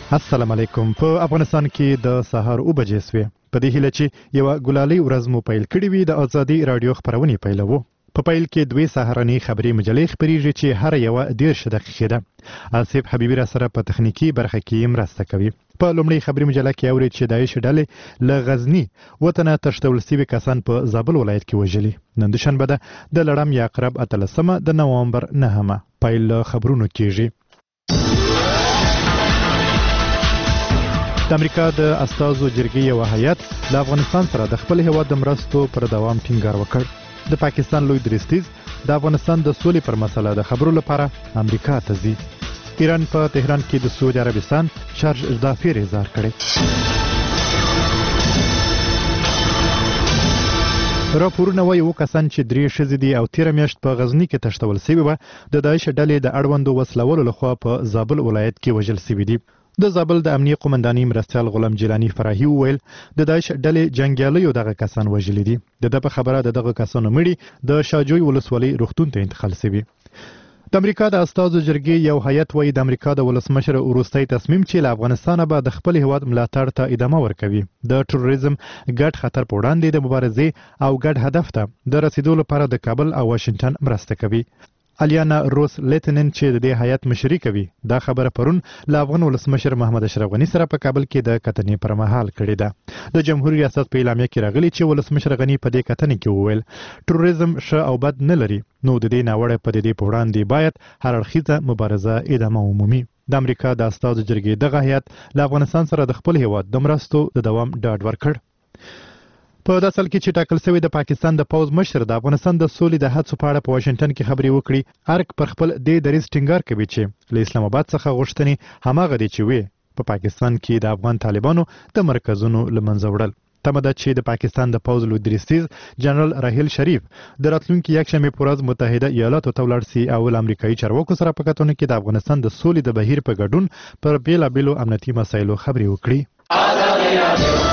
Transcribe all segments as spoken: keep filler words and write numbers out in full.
السلام علیکم. په افغانستان کې د سهار او بجې سوې په دې هیله چې یو ګلالي ورځ مو پیل کړی وي د ازادي رادیو خبرونه پیلوو. په پیل کې دوی سهارنی خبري مجلې خبريږي چې هر یو ډیر دقیقه ده. آصف حبیبی را سره په تخنیکی برخه کې مرسته کوي. په لومړی خبري مجله کې اوري چې داعش ډلې له غزنی وطن تشتول سوي کسان په زابل ولایت کې وژلي. نن د شنبه ده د لړم یعقرب اتلسمه د نوامبر نهمه پیل خبرونو کېږي. د امریکا د استازو جرګې یو هیئت د افغانستان سره د خپل هیواد د مرستو پر دوام ټینګار وکړ. د پاکستان لوی درستیز د افغانستان د سولې پر مسله د خبرو لپاره امریکا ته ځي. ایران په تهران کې د سعودي عربستان شارج دافیر اظهار کړی. راپورونه وايي اووه کسان چې درې ښځې دي او تېره میاشت په غزني کې تښتول سوي وه د داعش ډلې د اړوندو وسلولو لخوا په زابل ولایت کې وژل سوي دي. د زابل د امنیه قومنداني مرستیال غلام جیلانی فراهي وویل د داعش ډلې جنګیالیو دغه کسان وژلي دي. د ده په خبره د دغه کسانو مړي د شاجوی ولسوالۍ روغتون ته انتقال سوي. د امریکا د استازو جرګې یو هیئت وايي د امریکا د ولسمشر وروستی تصمیم چې له افغانستانه به د خپل هیواد ملاتړ ته ادامه ورکوي د ټروریزم ګډ خطر په وړاندې د مبارزې او ګډ هدف ته د رسیدو لپاره د کابل او واشنگټن مرسته کوي. الیانا روس لیتنن چې د دې هیئت مشري کوي دا خبره پرون له افغان ولسمشر محمد اشرف غني سره په کابل کې د کتنې پر مهال کړې ده. د جمهوریت ریاست په اعلامیه کې راغلي چې ولسمشر غني په دې کتنې کې وویل ټروریزم ښه او بد نه لري نو د دې ناوړه پدیدې په وړاندې باید هر اړخیزه مبارزه ادامه ومومي. د امریکا د استازو جرګې دغه هیئت له افغانستان سره د خپل هیواد د مرستو د دوام ډاډ ورکړ. په داسې حال کې چې ټاکل شوی د پاکستان د پوځ مشر د افغانستان د سولې د هڅو په اړه په واشنگټن کې خبرې وکړي. ارګ پر خپل دې دریځ ټینګار کوي چې له اسلام آباد څخه غوښتنې هماغه دي چې وي په پاکستان کې د افغان طالبانو د مرکزونو له منځه وړل. تمه ده چې د پاکستان د پوځ لوی درستیز جنرال راهیل شریف د راتلونکي یکشنبې په ورځ متحده ایالاتو ته ولاړ سي او له امریکایي چارواکو سره په کتنه کې د افغانستان د سولې د بهیر په ګډون پر بیلابیلو امنیتي مسایلو خبرې وکړي.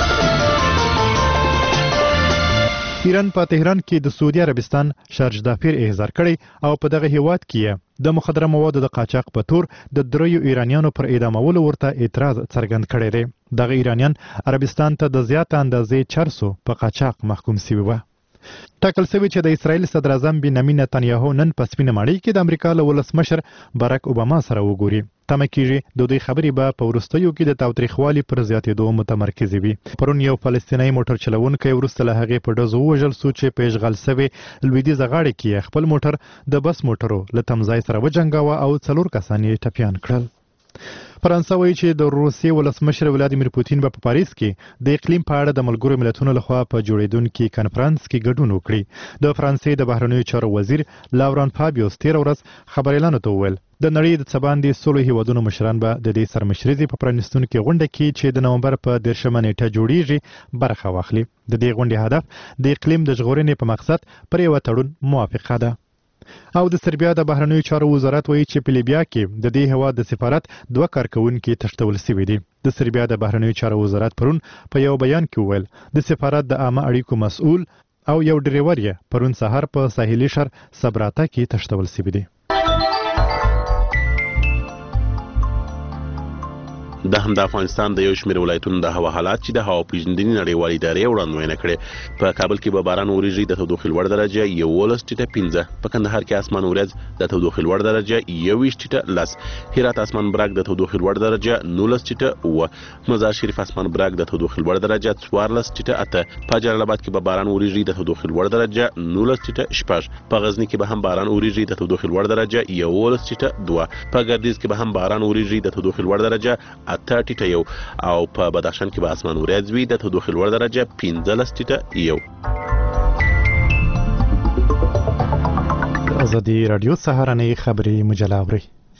ایران په تهران کې د سعودي عربستان شارج دافیر احضار کړی او په دغه هیواد کې د مخدره موادو د قاچاق په تور د دریو ایرانیانو پر اعدامولو ورته اعتراض څرګند کړی دی. دغه ایرانیان عربستان ته د زیات اندازې چرسو په قاچاق محکوم شوي وو. ټاکل شوی چې د اسرایل صدر اعظم بنیامین نتنیاهو نن په سپینه ماڼۍ کې د امریکا له ولسمشر باراک اوباما سره وګوري. تمه کېږي د دوی خبرې به په وروستیو کې د تاوتریخوالي پر زیاتېدو متمرکزې وي. پرون یو فلسطینی موټر چلونکی وروسته له هغې په ډزو ووژل سو چې په اشغال شوې لویدیځه غاړې کې خپل موټر د بس موټرو له تمځای سره وجنګاوه او څلور کسان یې ټپیان کړل. فرانسه وایي چې د روسیې ولسمشر ولادیمیر پوتین به په پاریس کې د اقلیم په اړه د ملګرو ملتونو لخوا په جوړیدونکي کنفرانس کې ګډون وکړي. د فرانسې د بهرنیو چارو وزیر لاوران فابیوس تېره ورځ خبریالانو ته وویل د نړۍ د څه باندې سلو هیوادونو مشران به د دې سرمشرۍ په پرانیستونکې غونډه کې چې د نومبر په دېرشمه نیټه جوړیږي برخه واخلي. د دې غونډې هدف د اقلیم د ژغورنې په مقصد پر یو تړون موافقه ده. او د سربیا د بهرنیو چارو وزارت وایي چې په لیبیا کې د دې هیواد د سفارت دوه کارکونکي تښتول شوي دي. د سربیا د بهرنیو چارو وزارت پرون په یو بیان کې وویل د سفارت د عامه اړیکو مسؤل او یو ډریور یې پرون سهار په ساحلي ښار صبراته کې تښتول شوي دي. د هم د افغانستان د یو شمېر ولایتونو د هوا حالات چې د هوا پیژندنې نړیوالې ادارې وړاندوینه کړې. په کابل کې به باران وریږي د تودوخې لوړ درجه یولس ټیټه پنځه. په کندهار کې اسمان ورځ د تودوخې لوړ درجه یوویشت ټیټه لس. هرات اسمان براک د تودوخې لوړ درجه نولس ټیټه اووه. مزار شریف اسمان براک د تودوخې لوړ درجه څوارلس ټیټه اته. په جلال آباد کې به باران وریږي د تودوخې لوړ درجه نولس ټیټه شپږ. په غزني کې به هم باران وریږي د تودوخې لوړ درجه یولس ټیټه دوه. په ګردیز کې به هم باران وریږي د تودوخې لوړ درجه اته ټیټه یو او په بدخشان کې به اسمان وريځ وي د تودوخې لوړ درجه پنځلس ټیټه یو. ازادي رادیو سهارنۍ خبري مجله اوري.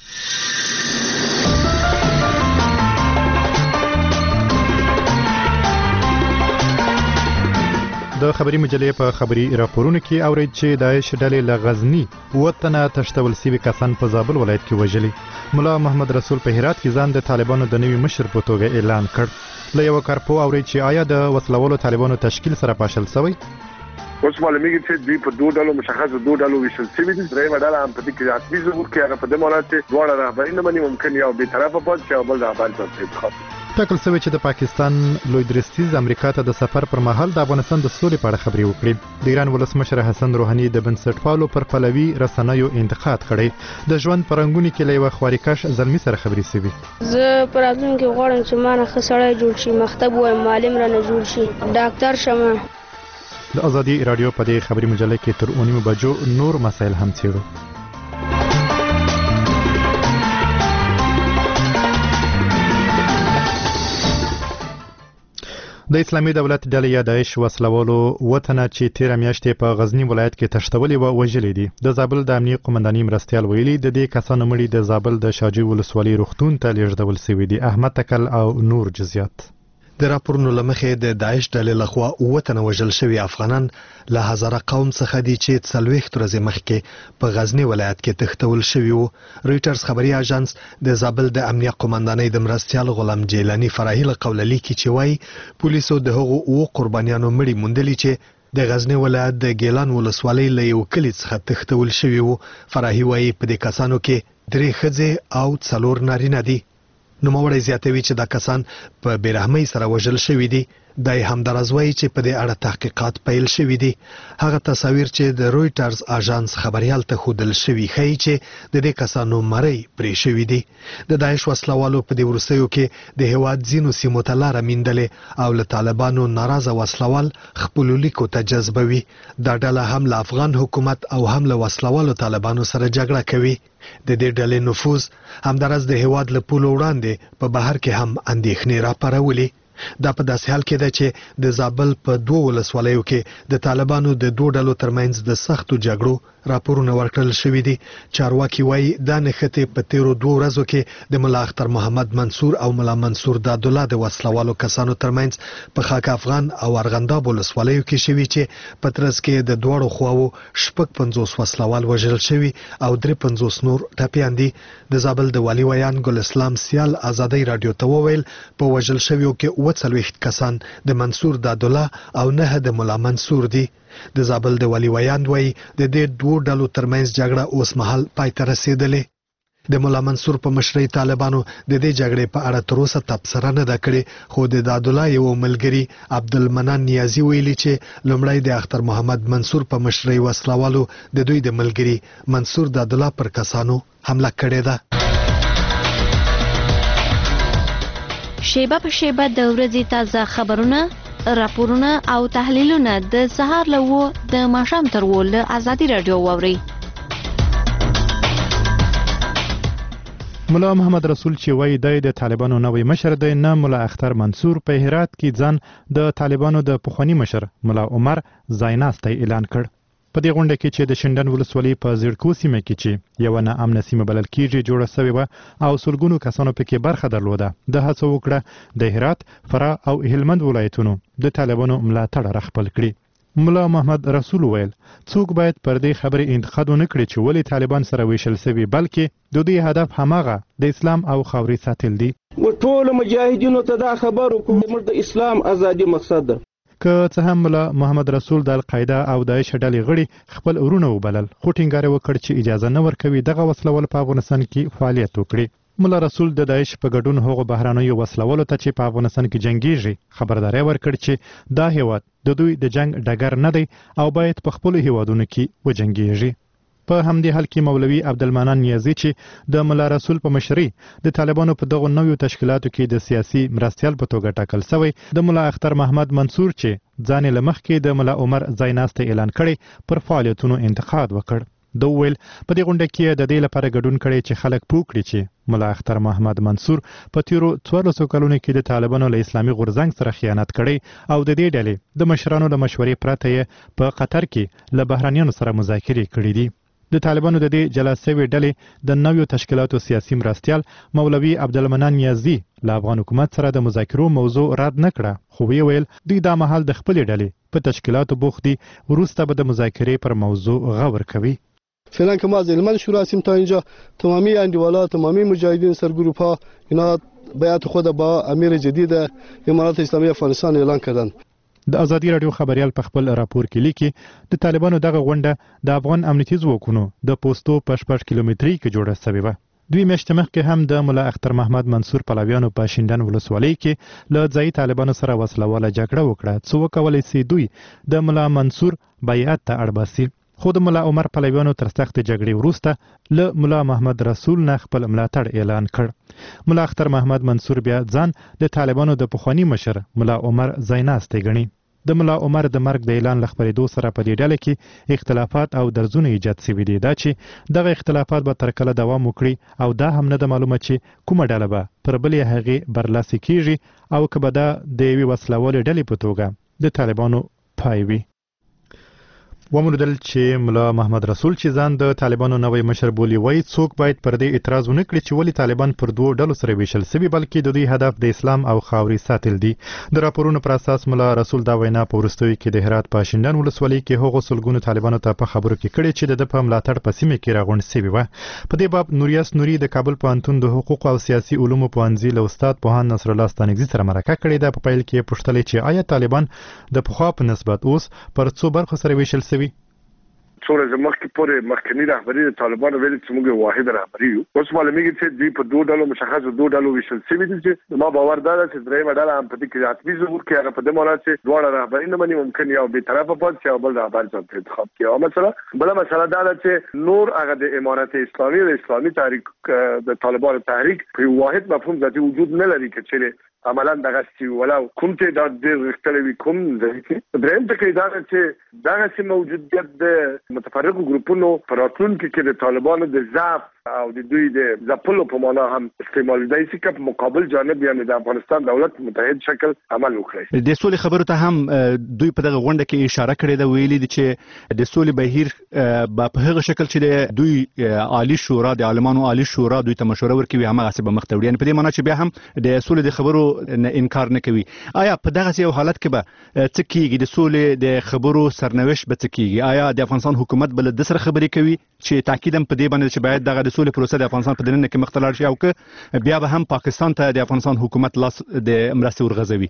د خبري مجلې په خبري راپورونو کې اوري چې داعش ډلې له غزنی وطن تشتول سوي کسان په زابل ولایت کې وژلي. مولا محمد رسول په هرات کې ځان د طالبانو د نوي مشر په توګه اعلان کړ. له یو کارپو اوري چې آیا د وسلوالو طالبانو تشکیل سره پاشل شوی؟ اوس معلومیږي چې دوی په دوه ډلو مشخص دوه ډلو ویشل شوي دي. درېیمه ډله هم په دې کې حتمي ظهور کوي، هغه په دې معنی چې دواړه رهبري نه مني، ممکن یو بې طرفه پاتې شي او بل رهبر ته انتخاب ټاکل شوی چې د پاکستان لوی درستیز امریکا ته د سفر پر مهال د افغانستان د سولې په اړه خبرې وکړي. د ایران ولسمشر حسن روحاني د بنسټپالو پر پلوي رسنیو انتقاد کړی. د ژوند پرنګونی کې له یو خواریکش زلمی سره خبرې شوې. زه پر راتلونکي غواړم چې ما نه ښه سړی جوړ شي، مکتب وایم، معلم رانه جوړ شي، ډاکټر شمه. د ازادي رادیو په دې خبري مجله کې تر اونیمو بجو نور مسایل هم څیړو. د اسلامي دولت ډلې یا داعش وسلوالو وطنه چې تیر میاشتې په غزنی ولایت کې تښتولې و وژلې دي. د زابل د امنیه قومنداني مرستيال ویلي د دې کسانو مړي د زابل د شاجوی ولسوالۍ روغتون ته لیږدول شوي دي. احمد تکل او نور جزئیات. د راپورونو لمخې د داعش ډلې لخوا وطن وژل شوی افغانان له هزاره قوم څخه دي چې څلوېښت ورځې مخکې په غزنی ولایت کې تښتول شوي وو. رويټرز خبري اژانس د زابل د امنیه قومندانۍ د مرستيال غلام جیلانی فراهی له قوله لیکي چې وایي پولیسو د هغو او قربانیانو مړي موندلي چې د غزنی ولایت د ګیلان ولسوالۍ له یو کلي څخه تښتول شوي وو. فراهی وایي په دې کسانو کې درې ښځې او څلور نارینه دي. نوموړی زیاتوي چې دا کسان په بیرحمۍ سره وژل شوي دي. دای همدارز وایي چې په دې اړه تحقیقات پیل شوي دي. هغه تصاویر چې د رويټرز اژانس خبريال ته ښودل شوي ښیي چې د دې کسانو مړی پرې شوي دي. د داعش وسلوالو په دې وروستیو کې د هیواد ځینو سیمو ته لاره میندلې او له طالبانو ناراضه وسلوال خپلو لیکو ته جذبوي. دا ډله هم له افغان حکومت او هم له وسلوالو طالبانو سره جګړه کوي. د دې ډلې نفوذ همدارز د هیواد له پولو وړاندې په بهر کې هم اندېښنې راپارولې. دا په داسې حال کې ده چې د زابل په دوه ولسوالیو کې د طالبانو د دوه ډلو ترمنځ د سختو جګړو راپورونه ورکړل شوي دي. چارواکي وایي دا نښتې په تیرو دوه ورځو کې د ملا اختر محمد منصور او ملا منصور دادالله د وسلوالو کسانو ترمنځ په خاک افغان او ارغنداب ولسوالیو کې شوي چې په ترڅ کې د دواړو خواو شپږ پنځوس وسلوال وژل شوي او درې پنځوس نور ټپیان دي. د زابل د والي ویان ګل اسلام سیال ازادي رادیو ته وویل په وژل شویو کې اووه څلوېښت کسان د منصور دادالله او نه د ملا منصور دي. د زابل د والي ویان وایي د دې دوه ډلو ترمنځ جګړه اوس مهال پای ته رسیدلې. د ملا منصور په مشرۍ طالبانو د دې جګړې په اړه تر اوسه تبصره نه ده کړې، خو د دادالله یو ملګري عبدالمنان نیازي ویلي چې لومړی د اختر محمد منصور په مشرۍ وسلوالو د دوی د ملګري منصور دادالله پر کسانو حمله کړې ده. شیبه په شیبه د ورځې تازه خبرونه، راپورونه او تحلیلونه د سهار له وو د ماښام تر وو له ازادي رادیو واورئ. ملا محمد رسول چې وایي دی د طالبانو نوی مشر دی، نه ملا اختر منصور په هرات کې ځان د طالبانو د پخوانی مشر ملا عمر ځایناستی اعلان کړ. په دې غونډه کې چې د شندن ولسوالۍ په زیړکو سیمه کې چې یو نه امن سیمه بلل کېږي جوړه شوې وه او سلګونو کسانو پکې برخه درلوده. د هڅه وکړه د هرات، فراه او هلمند ولایتونو د طالبانو ملاتړ راخپل کړي. ملا محمد رسول ویل څوک باید پر دې خبرې انتقاد ونه کړي چې ولې طالبان سره ویشل شوي، بلکې د دوی هدف هماغه د اسلام او خاورې ساتل دي. ټول مجاهدینو ته دا خبر وکړو چې د اسلام ازادي مقصد ده. که څه هم ملا محمد رسول د القاعده او داعش ډلې غړي خپل ورونه وبلل، خو ټینګار وکړ چې اجازه نه ورکوي دغه وسلوال په افغانستان کې فعالیت وکړي. ملا رسول د داعش په ګډون هغو بهرانیو وسلوالو ته چې په افغانستان کې جنگیږي خبرداري ورکړ چې دا هیواد د دوی د جنگ ډګر نه دی او باید په خپل هیوادونو کې وجنګیږي. په همدې حال کې مولوي عبدالمنان نیازي چې د ملا رسول په مشرۍ د طالبانو په دغو نویو تشکیلاتو کې د سیاسي مرستیال په توګه ټاکل شوی، د ملا اختر محمد منصور چې ځان له مخکې د ملا عمر ځایناستی اعلان کړی پر فعالیتونو انتقاد وکړ. د ویل په دې غونډه کې د دې لپاره ګډون کړي چې خلک پوه کړي چې ملا اختر محمد منصور په تیرو څوارلسو کلونو کې د طالبانو له اسلامي غورځنګ سره خیانت کړی او د دې ډلې د مشرانو له مشورې پرته یې په قطر کې له بهرانیانو سره مذاکرې کړې دي. د طالبانو د دې جلا شوې ډلې د نویو تشکیلاتو سیاسي مرستیال مولوي عبدالمنان نیازي له افغان حکومت سره د مذاکرو موضوع رد نه کړه، خو ویې ویل دوی دا مهال د خپلې ډلې په تشکیلاتو بوخت دي، وروسته به د مذاکرې پر موضوع غور کوي. فعلا که ما از هلمند شروع هستیم تا اینجا تمامی اندیوالا، تمامی مجاهدین سرگروپ ها اینا بیعت خود با امیر جدید امارات اسلامی افغانستان اعلان کردند. د ازادي رادیو خبريال په خپل راپور کې لیکي د طالبانو دغه غونډه د افغان امنیتي ځواکونو د پوسټو په شپږ کیلومتري کې جوړه شوې وه. دوی میاشتې مخکې هم د ملا اختر محمد منصور پلویانو په شینډن ولسوالۍ کې له ځایي طالبانو سره وسلواله جګړه وکړه څو وکولای سي دوی د ملا منصور بیعت ته اړ باسي. خو د ملا عمر پلویانو تر سخت جګړې وروسته له ملا محمد رسول نه خپل ملاتړ اعلان کړ. ملا اختر محمد منصور بیا ځان د طالبانو د پخوانی مشر ملا عمر زیناستی ګڼي. د ملا عمر د مرګ د اعلان لخبرېدو سره په دې ډله کې اختلافات او درزونه ایجاد شوي دي. دا چې دغه اختلافات به تر کله دوام وکړي او دا هم نه ده معلومه چې کومه ډله به پر بلې هغې برلاسي کیږي او که به دا د یوې وسلوالې ډلې په توګه د طالبانو پای وي. ومنودل چې ملا محمد رسول چې ځان د طالبانو نوی مشر بولی وای څوک باید پر دې اعتراض ونه کړي چې ولی طالبان پر دوه ډلو سره ویشل سوي بلکې د دوی هدف د اسلام او خاوري ساتل دي. د راپورونو پر اساس ملا رسول دا وینا په وروستیو کې د هرات په شینډن ولسوالۍ کې هغو سلګونو طالبانو ته په خبرو کې کړي چې د په ملاتړ په سیمه کې راغونډ سوي وه. په دې باب نوریاس نوري د کابل پوهنتون د حقوق او سیاسي علومو پوهنځي له استاد پوهان نصر الله ستانکزي سره مرکه کړې ده. په پیل کې پوښتلې چې آیا طالبان د پخوا په نسبت اوس پر څو برخو سره ویشل سوي؟ څو ورځې مخکې پورې مخکنی رهبري د طالبانو ویلي چې موږ واحد رهبري یو. اوس معلومیږي چې دوی په دوه ډلو مشخصو دوه ډلو ویشل شوي دي چې ما باور دا ده چې درېیمه ډله هم په دې کې حتمي ظهور کوي. هغه په دې مانا چې دواړه رهبري نه مني ممکن یو بېطرفه پاتې شي او بل رهبر ځان ته انتخاب کړي. او مثلا بله مسله دا ده چې نور هغه د امارت اسلامي او اسلامي تحریک د طالبانو تحریک په یو واحد مفهوم ذاتي وجود نه لري که چیرې عملا دغه سی ولو کوم ته د ډېر غښتلې وي کوم ځای کې درېیم ټکی دا ده چې دغه سي موجودیت د متفرقو ګروپونو په راتلونکي کې د طالبانو د ضعف او د دوی د ځپلو په معنا هم استعمالېدای شي که په مقابل جانب یعنې د افغانستان دولت متحد شکل عمل وکړي. د سولې خبرو ته هم دوی په دغه غونډه کې اشاره کړې ده. ویلي دي چې د سولې بهیر به په هغه شکل چې دوی عالی شورا د عالمانو عالی شورا دوی ته مشوره ورکوي هماغسې به مخ ته وړي. یعنې په دې معنا چې بیا هم د سولې د خبرو نه انکار نه کوي. آیا په دغه یو حالت کې به څه کیږي؟ د سولې د خبرو سرنوشت به څه کیږي؟ آیا د افغانستان حکومت بل د سره خبرې کوي چې تاکید هم په دې باندې چې باید دغه د سولې پروسه د افغانستان په دننه کې مخ ته لاړ شي او که بیا به هم پاکستان ته د افغانستان حکومت لاس د مرستې ورغځوي؟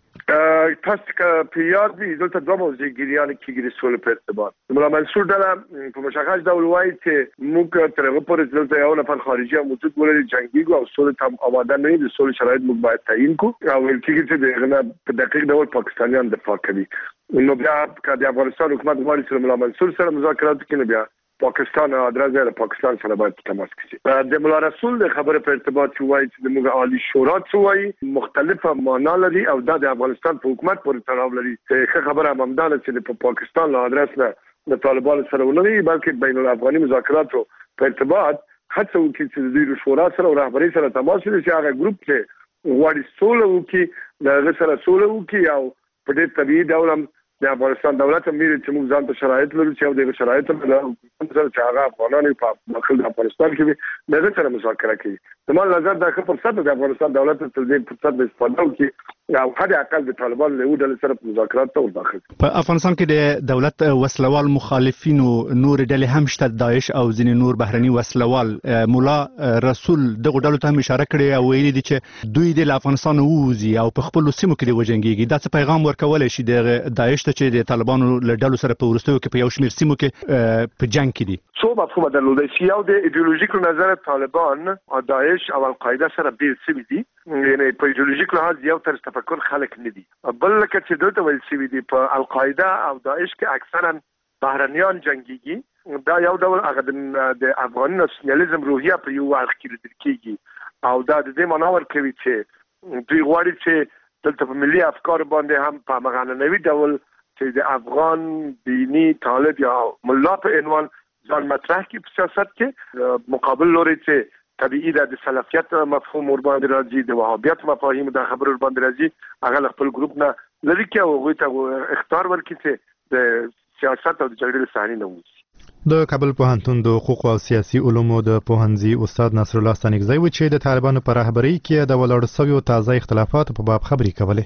تاسو که په یاد وي دلته دوه موضوع ګریانې کېږي د سولې په ارتباط. ملا منصور ډله په مشخص ډول وایي چې موږ تر هغه پورې چې دلته یو نفر خارجي هم موجود ولري جنګېږو او سولې ته آماده نه یو. د سولې شرایط موږ باید تعیین کړو او ویل کېږي چې د هغه نه په دقیق ډول پاکستانیان دفاع کوي. نو بیا که د افغانستان حکومت غواړي چې ملا منصور سره مذاکرات وکړي نو بیا پاکستان ادرس له پاکستان سره باید تماس کړي. د ملا رسول د خبره په ارتباط چې وایي چې موږ عالی شورا څه وایي مختلفه معنا لري او دا د افغانستان په حکومت پورې تړاو لري. ښه خبره هم همدا ده چې په پاکستان له ادرس نه د طالبانو سره ونه وي بلکې بین الافغاني مذاکراتو په ارتباط هڅه وکړي چې د دوی شورا سره او رهبري سره تماس ولري چې هغه ګروپ چې غواړي سوله وکړي د هغه سره سوله وکړي او په دې طبیعي ډول هم د افغانستان دولت هم ویلي چې موږ ځان ته شرایط لرو چې او دغه شرایط سره چې هغه افغانان په داخل د افغانستان کې وي دغه سره مذاکره کوي. زما نظر دا ښه فرصت د افغانستان دولت ته دې فرصت د استفاده وکړي او حد اقل د طالبانو له یو ډلې سره په مذاکرات ته وداخل. په افغانستان کې د دولت وسلوال مخالفینو نور ډلې هم شته، داعش او ځینې نور بهرني وسلوال. ملا رسول دغه ډلو ته هم اشاره کړې او ویلي دي چې دوی د افغانستان ووځي او په خپلو سیمو کې وجنګېږي. دا څه پیغام ورکولی شي د داعش ته چې د طالبانو له ډلو سره په وروستیو کې په یو شمېر سیمو کې په جنګ کې دي؟ څو مفهومه درلودی شي. یو د ایدئولوژیکو نظر طالبان او داعش او القاعده سره بیل شوي دي، یعنې په ایدئولوژیک لحاظ یو طرز تفکر خلک نه دي. بل لکه چې دلته ویل شوي دي په القاعده او داعش کې اکثرا بهرنیان جنګېږي. دا یو ډول هغه د افغاني ناسیونالیزم روحیه په یو اړخ کې لیدل کېږي او دا د دې معنا ورکوي چې دوی غواړي چې دلته په ملي افکار باندې هم په معنوي ډول چې د افغان دینی طالب یا ملا په عنوان ځان مطرح کړي په سیاست کې، مقابل لوري چې طبیعي ده د سلفیت مفهوم ور باندې راځي، د وهابیت مفاهیم د خبرو ور باندې راځي، هغه خپل ګروپ نه لري کې او هغوی ته اختیار ورکړي چې د سیاست او د جګړې له صحنې نه ووځي. د کابل پوهنتون د حقوق او سیاسي علومو د پوهنځي استاد نصر الله ستانکزی و چې د طالبانو په رهبرۍ کې د ولاړو سویو تازه اختلافاتو په باب خبرې کولې.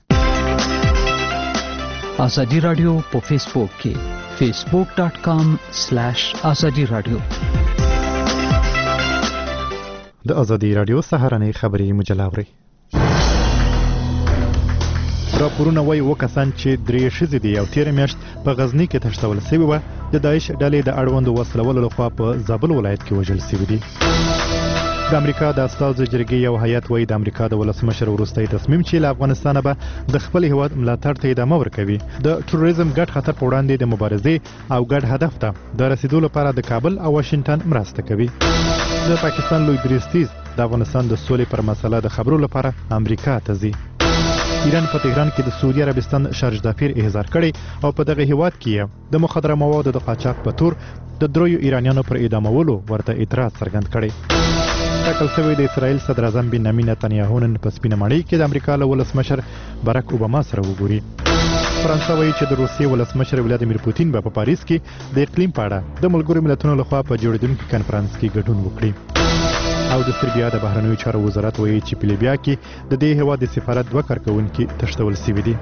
ازادي رادیو په فیسبوک کې فیسبوک ډاٹ کام سلیش ازادي رادیو. د ازادي رادیو سهارنۍ خبري مجله اورئ. راپورونه وایي اوه کسان چې درې ښځې دي او تېره میاشت په غزني کې تښتول سوي وه د داعش ډلې د اړوندو وسلولو لخوا په زابل ولایت کې وژل سوي دي. د امریکا د استازو جرګې یو هیئت وایي د امریکا د ولسمشر وروستی تصمیم چې له افغانستانه به د خپل هیواد ملاتړ ته ادامه ورکوي د ټروریزم ګډ خطر په وړاندې د مبارزې او ګډ هدف ته د رسیدو لپاره د کابل او واشنګټن مرسته کوي. د پاکستان لوی درستیز د افغانستان د سولې پر مسله د خبرو لپاره امریکا ته ځي. ایران په تهران کې د سعودي عربستان شارج دافیر احضار کړي او په دغه هیواد کې د مخدره موادو د قاچاق په تور د دریو ایرانیانو پر اعدامولو ورته اعتراض څرګند کړي. ټاکل شوی د اسرائیل صدر اعظم بنیامین نتنیاهو نن په سپینه ماڼۍ کې د امریکا له ولسمشر باراک اوباما سره وګوري. فرانسه وایي چې د روسیې ولسمشر ولادیمیر پوتین به په پاریس کې د اقلیم په اړه د ملګرو ملتونو لخوا په جوړیدونکي کنفرانس کې ګډون وکړي. او د سربیا د بهرنیو چارو وزارت وایي چې په لیبیا کې د دې هیواد د سفارت دوه کارکوونکي تښتول سوي دي.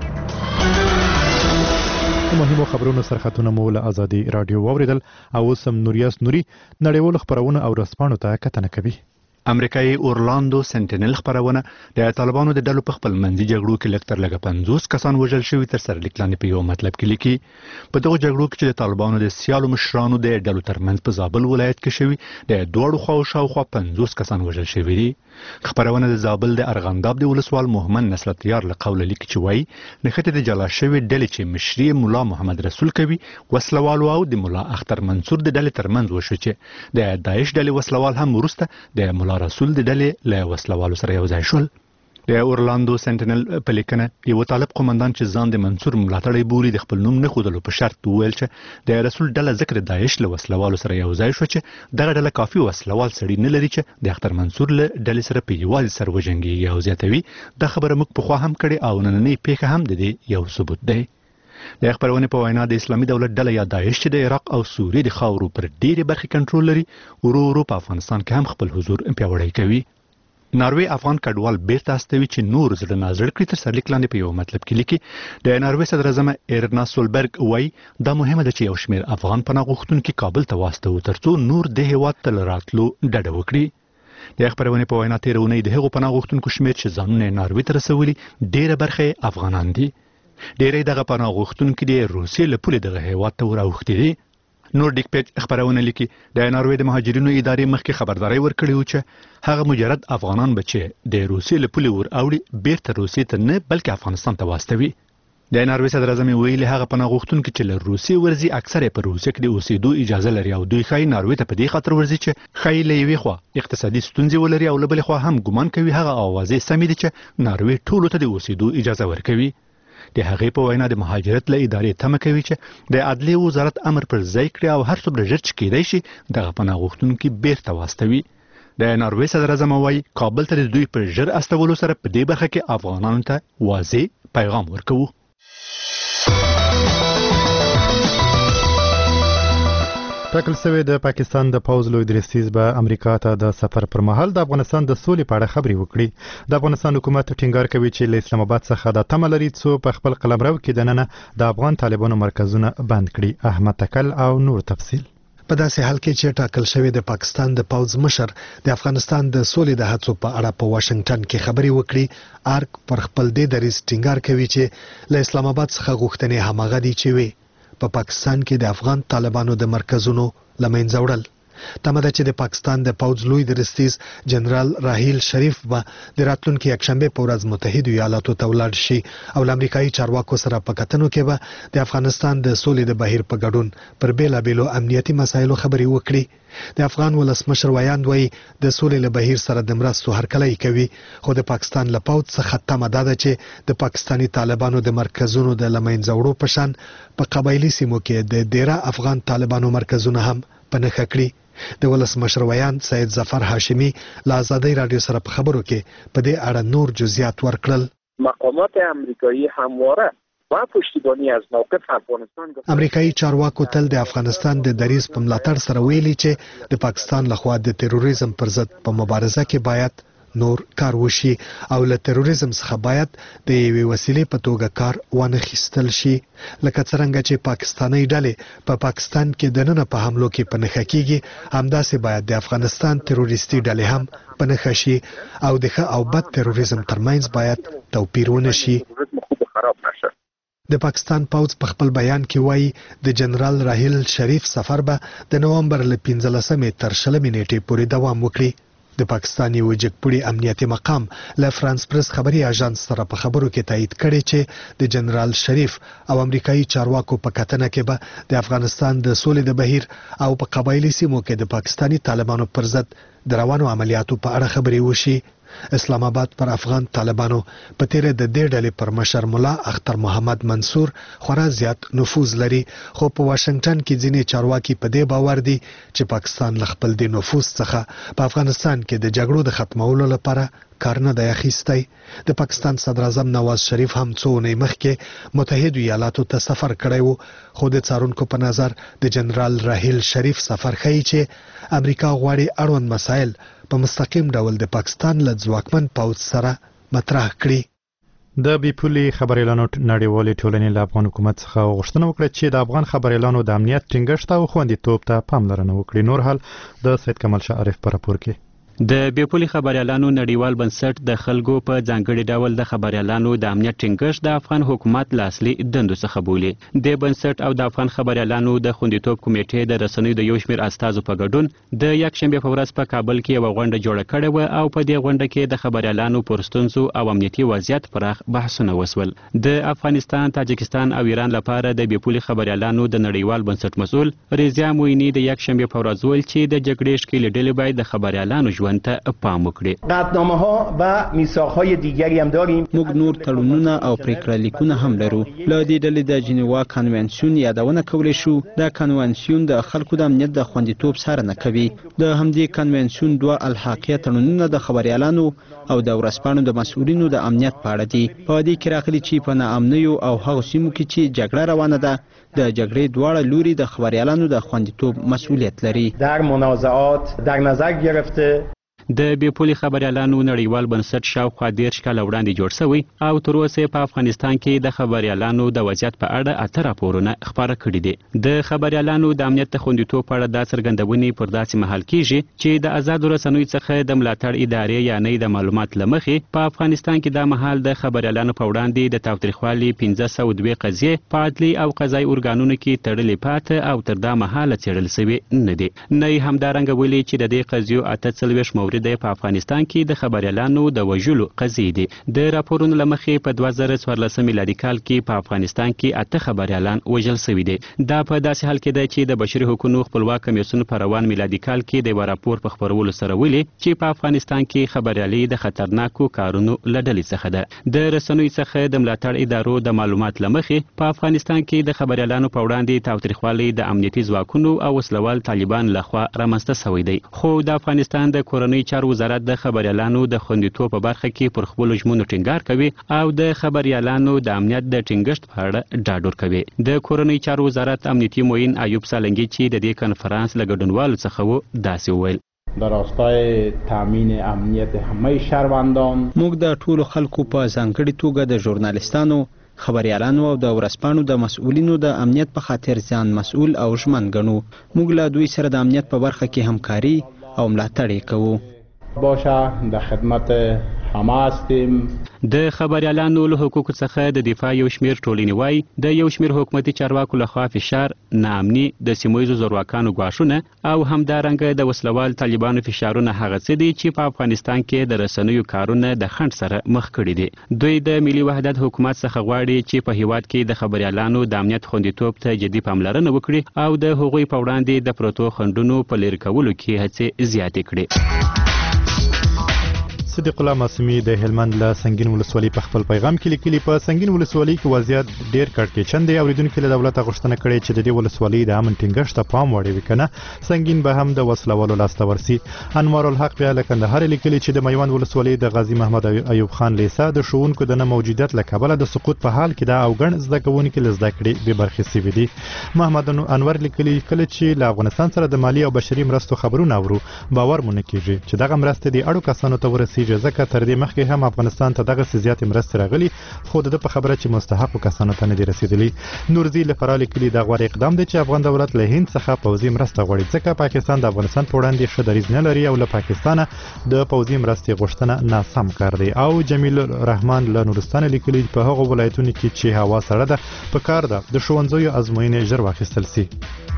د مهمو خبرونو سرخطونه مو له ازادي راډیو واوریدل او اوس هم نوریاس نوري نړیوالو خبرونو او رسپاڼو ته کتنه کوي. امریکایي اورلاندو سنټینل خبرونه د طالبانو د ډلو په خپل منځي جګړو کې لږ تر لږه پنځوس کسان وژل شوي تر سره لیک لاندې په یو مطلب کې لیکي. په دغو جګړو کې چې د طالبانو د سیالو مشرانو د ډلو ترمنځ په زابل ولایت کې شوي د دواړو خواو شاوخوا پنځوس کسان وژل شوي دي. خبرونه د زابل د ارغنداب د ولسوال محمد نصرت یار له قوله لیکي چې وایي نښتې د جلا شوي ډلې چې مشري مولا محمد رسول کوي وسلوالو او د مولا اختر منصور د ډلې ترمنځ وشو چې د داعش ډلې وسلوال هم وروسته د مولا رسول د ډلې له وسلوالو سره یو ځای شول. د اورلاندو سنټینل په لیکنه یو طالب قومندان چې ځان د منصور ملاتړی بولي د خپل نوم نه ښودلو په شرط وویل چې د رسول ډله ذکر داعش له وسلوالو سره یو ځای شو چې دغه ډله کافي وسلوال سړي نه لري چې د اختر منصور له ډلې سره په یوازې سر وجنګي او زیاتوي. دا خبره موږ پخوا هم کړې او نننۍ پیښه هم د دې یو ثبوت دی. د خبرونه په وینا د اسلامي دولت ډله یا داعش چې د عراق او سوریې د خاورو پر ډېرې برخې کنټرول لري ورو ورو په افغانستان کې هم خپل حضور پیاوړی کوي. ناروې افغان کډوال بیرته استوي چې نور زړه نازړ کړي تر سرلیک لاندې په یو مطلب کې لیکي. د ناروې صدر اعظم ایرنا سولبرګ وایي دا مهمه ده چې یو شمېر افغان پناه غوښتونکي کابل ته واستوي ترڅو نور د هیواد ته راتلو ډډه وکړي. د خبرونه په وینا تیر اونۍ د هغو پناه غوښتونکو شمېر چې ځانونه ناروې ته رسولي ډېره برخه افغانان دي. ډېری دغه پناه غوښتونکي د روسیې له پولې دغه هیواد ته راوښتي دي. نورډیک پیج خبرونه لیکي د ناروې د مهاجرینو ادارې مخکې خبرداري ورکړې و چې هغه مجرد افغانان به چې د روسیې له پولې ور اوړي بیرته روسیې ته نه بلکې افغانستان ته واستوي. د ناروې صدر اعظم ویلي هغه پناه غوښتونکي چې له روسیې ورځي اکثره په روسیې کې د اوسېدو اجازه لري او دوی ښایي ناروې ته په دې خاطر ورځي چې ښایي له یوې خوا اقتصادي ستونزې ولري او له بلې خوا هم ګمان کوي هغه اوازې سمې دي چې ناروې ټولو ته د اوسېدو اجازه ورکوي. د هغې په وینا د مهاجرت له ادارې تمه کوي چې د عدلیې وزارت امر پر ځای کړي او هر څومره ژر چې کېدای شي دغه پناه غوښتونکي بیرته واستوي. د ناروې صدر اعظم وایي کابل ته د دوی پر ژر استولو سره په دې برخه کې افغانانو ته واضح پیغام ورکوو. ټاکل شوی د پاکستان د پوځ لوی درستیز به امریکا ته د سفر پر مهال د افغانستان د سولې په اړه خبرې وکړي. د افغانستان حکومت ټینګار کوي چې له اسلام آباد څخه د تمه لري څو په خپل قلمرو کې دننه د افغان طالبانو مرکزونه بند کړي. احمد تکل او نور تفصیل. په داسې حال کې چې ټاکل شوی د پاکستان د پوځ مشر د افغانستان د سولې د هڅو په اړه په واشنگټن کې خبرې وکړي، ارک پر خپل دې دریځ ټینګار کوي چې له اسلام آباد څخه غوښتنې هماغه دي چې وي په پاکستان کې د افغان طالبانو د مرکزونو لمنځه وړل. تمه ده چې د پاکستان د پوځ لوی درستیز جنرال راهیل شریف به د راتلونکي یکشنبه په ورځ متحده ایالاتو ته ولاړ شي او له امریکایي چارواکو سره په کتنو کې به د افغانستان د سولې د بهیر په ګډون پر بیلابیلو امنیتي مسایلو خبرې وکړي. د افغان ولسمشر ویاند وایي د سولې له بهیر سره د مرستو هرکلی کوي، خو د پاکستان له پوځ څخه تمه ده چې د پاکستاني طالبانو د مرکزونو د لمنځه وړو په شان په قبایلي سیمو کې د ډیره افغان طالبانو مرکزونه هم په نښه کړي. د ولسمشر ویاند سید ظفر هاشمی له ازادي رادیو سره په خبرو کې په دې اړه نور جزئیات ورکړل. مقامات امریکایی همواره با پشتیبانی از موقف افغانستان امریکایي چارواکو تل د افغانستان د دریځ په ملاتړ سره ویلي چې د پاکستان لخوا د تروریزم پر ضد په مبارزه کې باید نور کار وشي او له تروریزم څخه باید د یوې وسیلې په توګه کار وانه خیستل شي. لکه څرنګه چې پاکستاني ډلې په پاکستان کې د نن په حملو کې په نښه کېږي، همداسې باید د افغانستان تروریستي ډلې هم په نښه شي او د ښه او بد تروریزم ترمنځ باید توپیر ونه شي. د پاکستان پوځ په خپل بیان کې وایي د جنرال راحیل شریف سفر به د نومبر له پنځلسمې تر شلمې نیټې پورې دوام وکړي. د پاکستان یو جګپوړي امنیتي مقام له فرانس پریس خبري اژانس سره په خبرو کې تایید کړی چې د جنرال شریف او امریکایي چارواکو په کتنه کې به د افغانستان د سولې د بهیر او په قبایلی سیمو کې د پاکستانی طالبانو پر ضد د روانو عملیاتو په اړه خبرې وشي. اسلام آباد پر افغان طالبانو په تیر د دې ډلې پر مشر مولا اختر محمد منصور خورا زیات نفوذ لري، خو په واشنگټن کې ځینې چارواکي په دې باور دي چې پاکستان له خپل د نفوذ څخه په افغانستان کې د جګړو د ختمولو لپاره کار نه دی اخیستی. د پاکستان صدر اعظم نواز شریف هم څو اونۍ مخکې متحده ایالاتو ته سفر کړی وو، خو د څارونکو په نظر د جنرال راحیل شریف سفر ښیي چې امریکا غواړي اړوند مسایل په مستقیم ډول د پاکستان له ځواکمن پوځ سره مطرح کړي. د بیپولي خبريالانو نړیوالې ټولنې له افغان حکومت څخه غوښتنه وکړه چې د افغان خبريالانو د امنیت ټینګښت او خوندیتوب ته پاملرنه وکړي. نور حال د سید کمال شاه عارف په راپور کې. د بیپولي خبريالانو نړیوال بنسټ د خلکو په ځانګړي ډول د خبريالانو د امنیت ټینګښت د افغان حکومت له اصلي دندو څخه بولي. د بنسټ او د افغان خبريالانو د خوندیتوب کمیټې د رسنیو د یو شمېر استازو په ګډون د یکشنبه په ورځ په کابل کې یوه غونډه جوړه کړې وه او په دې غونډه کې د خبريالانو پر ستونزو او امنیتي وضعیت پراخ بحثونه وسول. د افغانستان، تاجکستان او ایران لپاره د بیپولي خبريالانو د نړیوال بنسټ مسؤل رضا موینی د یکشنبه په ورځ ویل چې د جګړې ښکېلې ډلې باید د خبريالانو ژوند ته پام وکړي. قطعنامه ها و میثاق‌های دیگری هم داریم. موږ نور تړونونه او پریکړه لیکونه هم لرو. له دې ډلې د جنیوا کنونسیون یادونه کولی شو. دا کنونسیون د خلکو د امنیت د خوندیتوب څارنه کوي. د همدې کنونسیون دوه الحاقیه تړونونه د خبريالانو او د ورځپاڼو د مسؤلینو د امنیت په اړه دي. په دې کې راغلي چې په ناامنیو او هغو سیمو کې چې جګړه روانه ده د جګړې دواړه لوري د خبريالانو د خوندیتوب مسؤلیت لري. در منازعات در نظر گرفته د بیپولي خبريالانو نړیوال بنسټ شاوخوا دېرش کاله وړاندې جوړ شوی او تر اوسه په افغانستان کې د خبريالانو د وضعیت په اړه اته راپورونه خپاره کړي دي. د خبريالانو د امنیت د خوندیتوب په اړه دا څرګندونې پر داسې مهال کېږي چې د آزادو رسنیو څخه د ملاتړ ادارې یعنې د معلومات له مخې په افغانستان کې دا مهال د خبريالانو په وړاندې د تاوتریخوالي پنځه سوه دوه قضیې په عدلي او قضایي ارګانونو کې تړلې پاته او تر دا مهاله څېړل سوي نه دي. نه یې همدارنګه ویلي چې د دې قضیو اته څلوېښت مورد په افغانستان کې د خبريالانو د وژلو قضیې دي. د راپورونو له مخې په دوه زره څوارلسم میلادي کال کې په افغانستان کې اته خبريالان وژل شوي دي. دا په داسې حال کې ده چې د بشري حقوقو خپلواک کمیسیون په روان میلادي کال کې د یو راپور په خپرولو سره ویلي چې په افغانستان کې خبريالي د خطرناکو کارونو له ډلې څخه ده. د رسنیو څخه د ملاتړ ادارو د معلومات له مخې په افغانستان کې د خبريالانو په وړاندې تاوتریخوالی د امنیتي ځواکونو او وسلوال طالبان لخوا رامنځته شوی دی. خو د افغانستان د کورنۍ چارو وزارت د خبريالانو د خوندیتوب په برخه کې پر خپلو ژمنو ټینګار کوي او د خبريالانو د امنیت د ټینګښت په اړه ډاډ ورکوي. د کورنۍ چارو وزارت امنیتي معین ایوب سالنګي چې د دې کنفرانس له ګډونوالو څخه و داسې وویل: در راستای تامین امنیت همه شهروندان موږ د ټولو خلکو په ځانګړي توګه د ژورنالیستانو، خبريالانو او د ورځپاڼو د مسؤلینو د امنیت په خاطر ځان مسؤل او ژمن ګڼو. موږ له دوی سره د امنیت په برخه کې همکاري او ملاتړ کوو. باشه در خدمت همه هستیم. د خبريالانو له حقوقو څخه د دفاع یو شمېر ټولنې وایي د یو شمېر حکومتي چارواکو لخوا فشار، ناامني، د سیمهییزو زورواکانو ګواښونه او همدارنګه د وسلوال طالبانو فشارونه هغه څه دي چې په افغانستان کې د رسنیو کارونه د خنډ سره مخ کړي دي. دوی د ملي وحدت حکومت څخه غواړي چې په هیواد کې د خبريالانو د امنیت خوندیتوب ته جدي پاملرنه وکړي او د هغوی په وړاندې د پروتو خنډونو په لرې کولو کې هڅې زیاتې کړي. صدیق الله معصومي د هلمند له سنگین ولسوالۍ په خپل پیغام کې لیکلي په سنگین ولسوالۍ کې وضعیت ډیر کړکېچن دی. اوریدونکو له دولت غوښتنه کړې چې د دې ولسوالۍ د امن ټینګښت ته پام وړي وکنه سنگین به هم د وسلوالو لاسته ورسي. انوار الحق بیا له کندهار لیکلي چې د میوند ولسوالۍ د غازی محمد ایوب خان لیسه د ښوونکو د نه موجودیت له کبله د سقوط په حال کې ده او ګڼ زده کوونکي له زده کړې بې برخې سوي دي. محمد انور لیکلي کله چې له افغانستان سره د مالی او بشري مرستو خبرونه اورو باور مو نه کېږي چې دغه مرستې د اړو کسانو ته ورسي کیږي ځکه تر دې مخکې هم افغانستان ته دغه زیاتې مرستې راغلي خو د په خبره چې مستحقو کسانو ته نه دي رسیدلي. نورزي لپاره لیکلي دا غوړ اقدام دی چې افغان دولت له هند څخه پوځي مرسته غواړي ځکه پاکستان د افغانستان په وړاندې ښه دریځ نه لري او له پاکستانه د پوځي مرستې غوښتنه ناسم کار دی. او جمیل رحمان له نورستان لیکلي په هغه ولایتونو کې چې هوا سړه ده په کار ده د ښوونځیو ازموینې ژر واخیستل سي.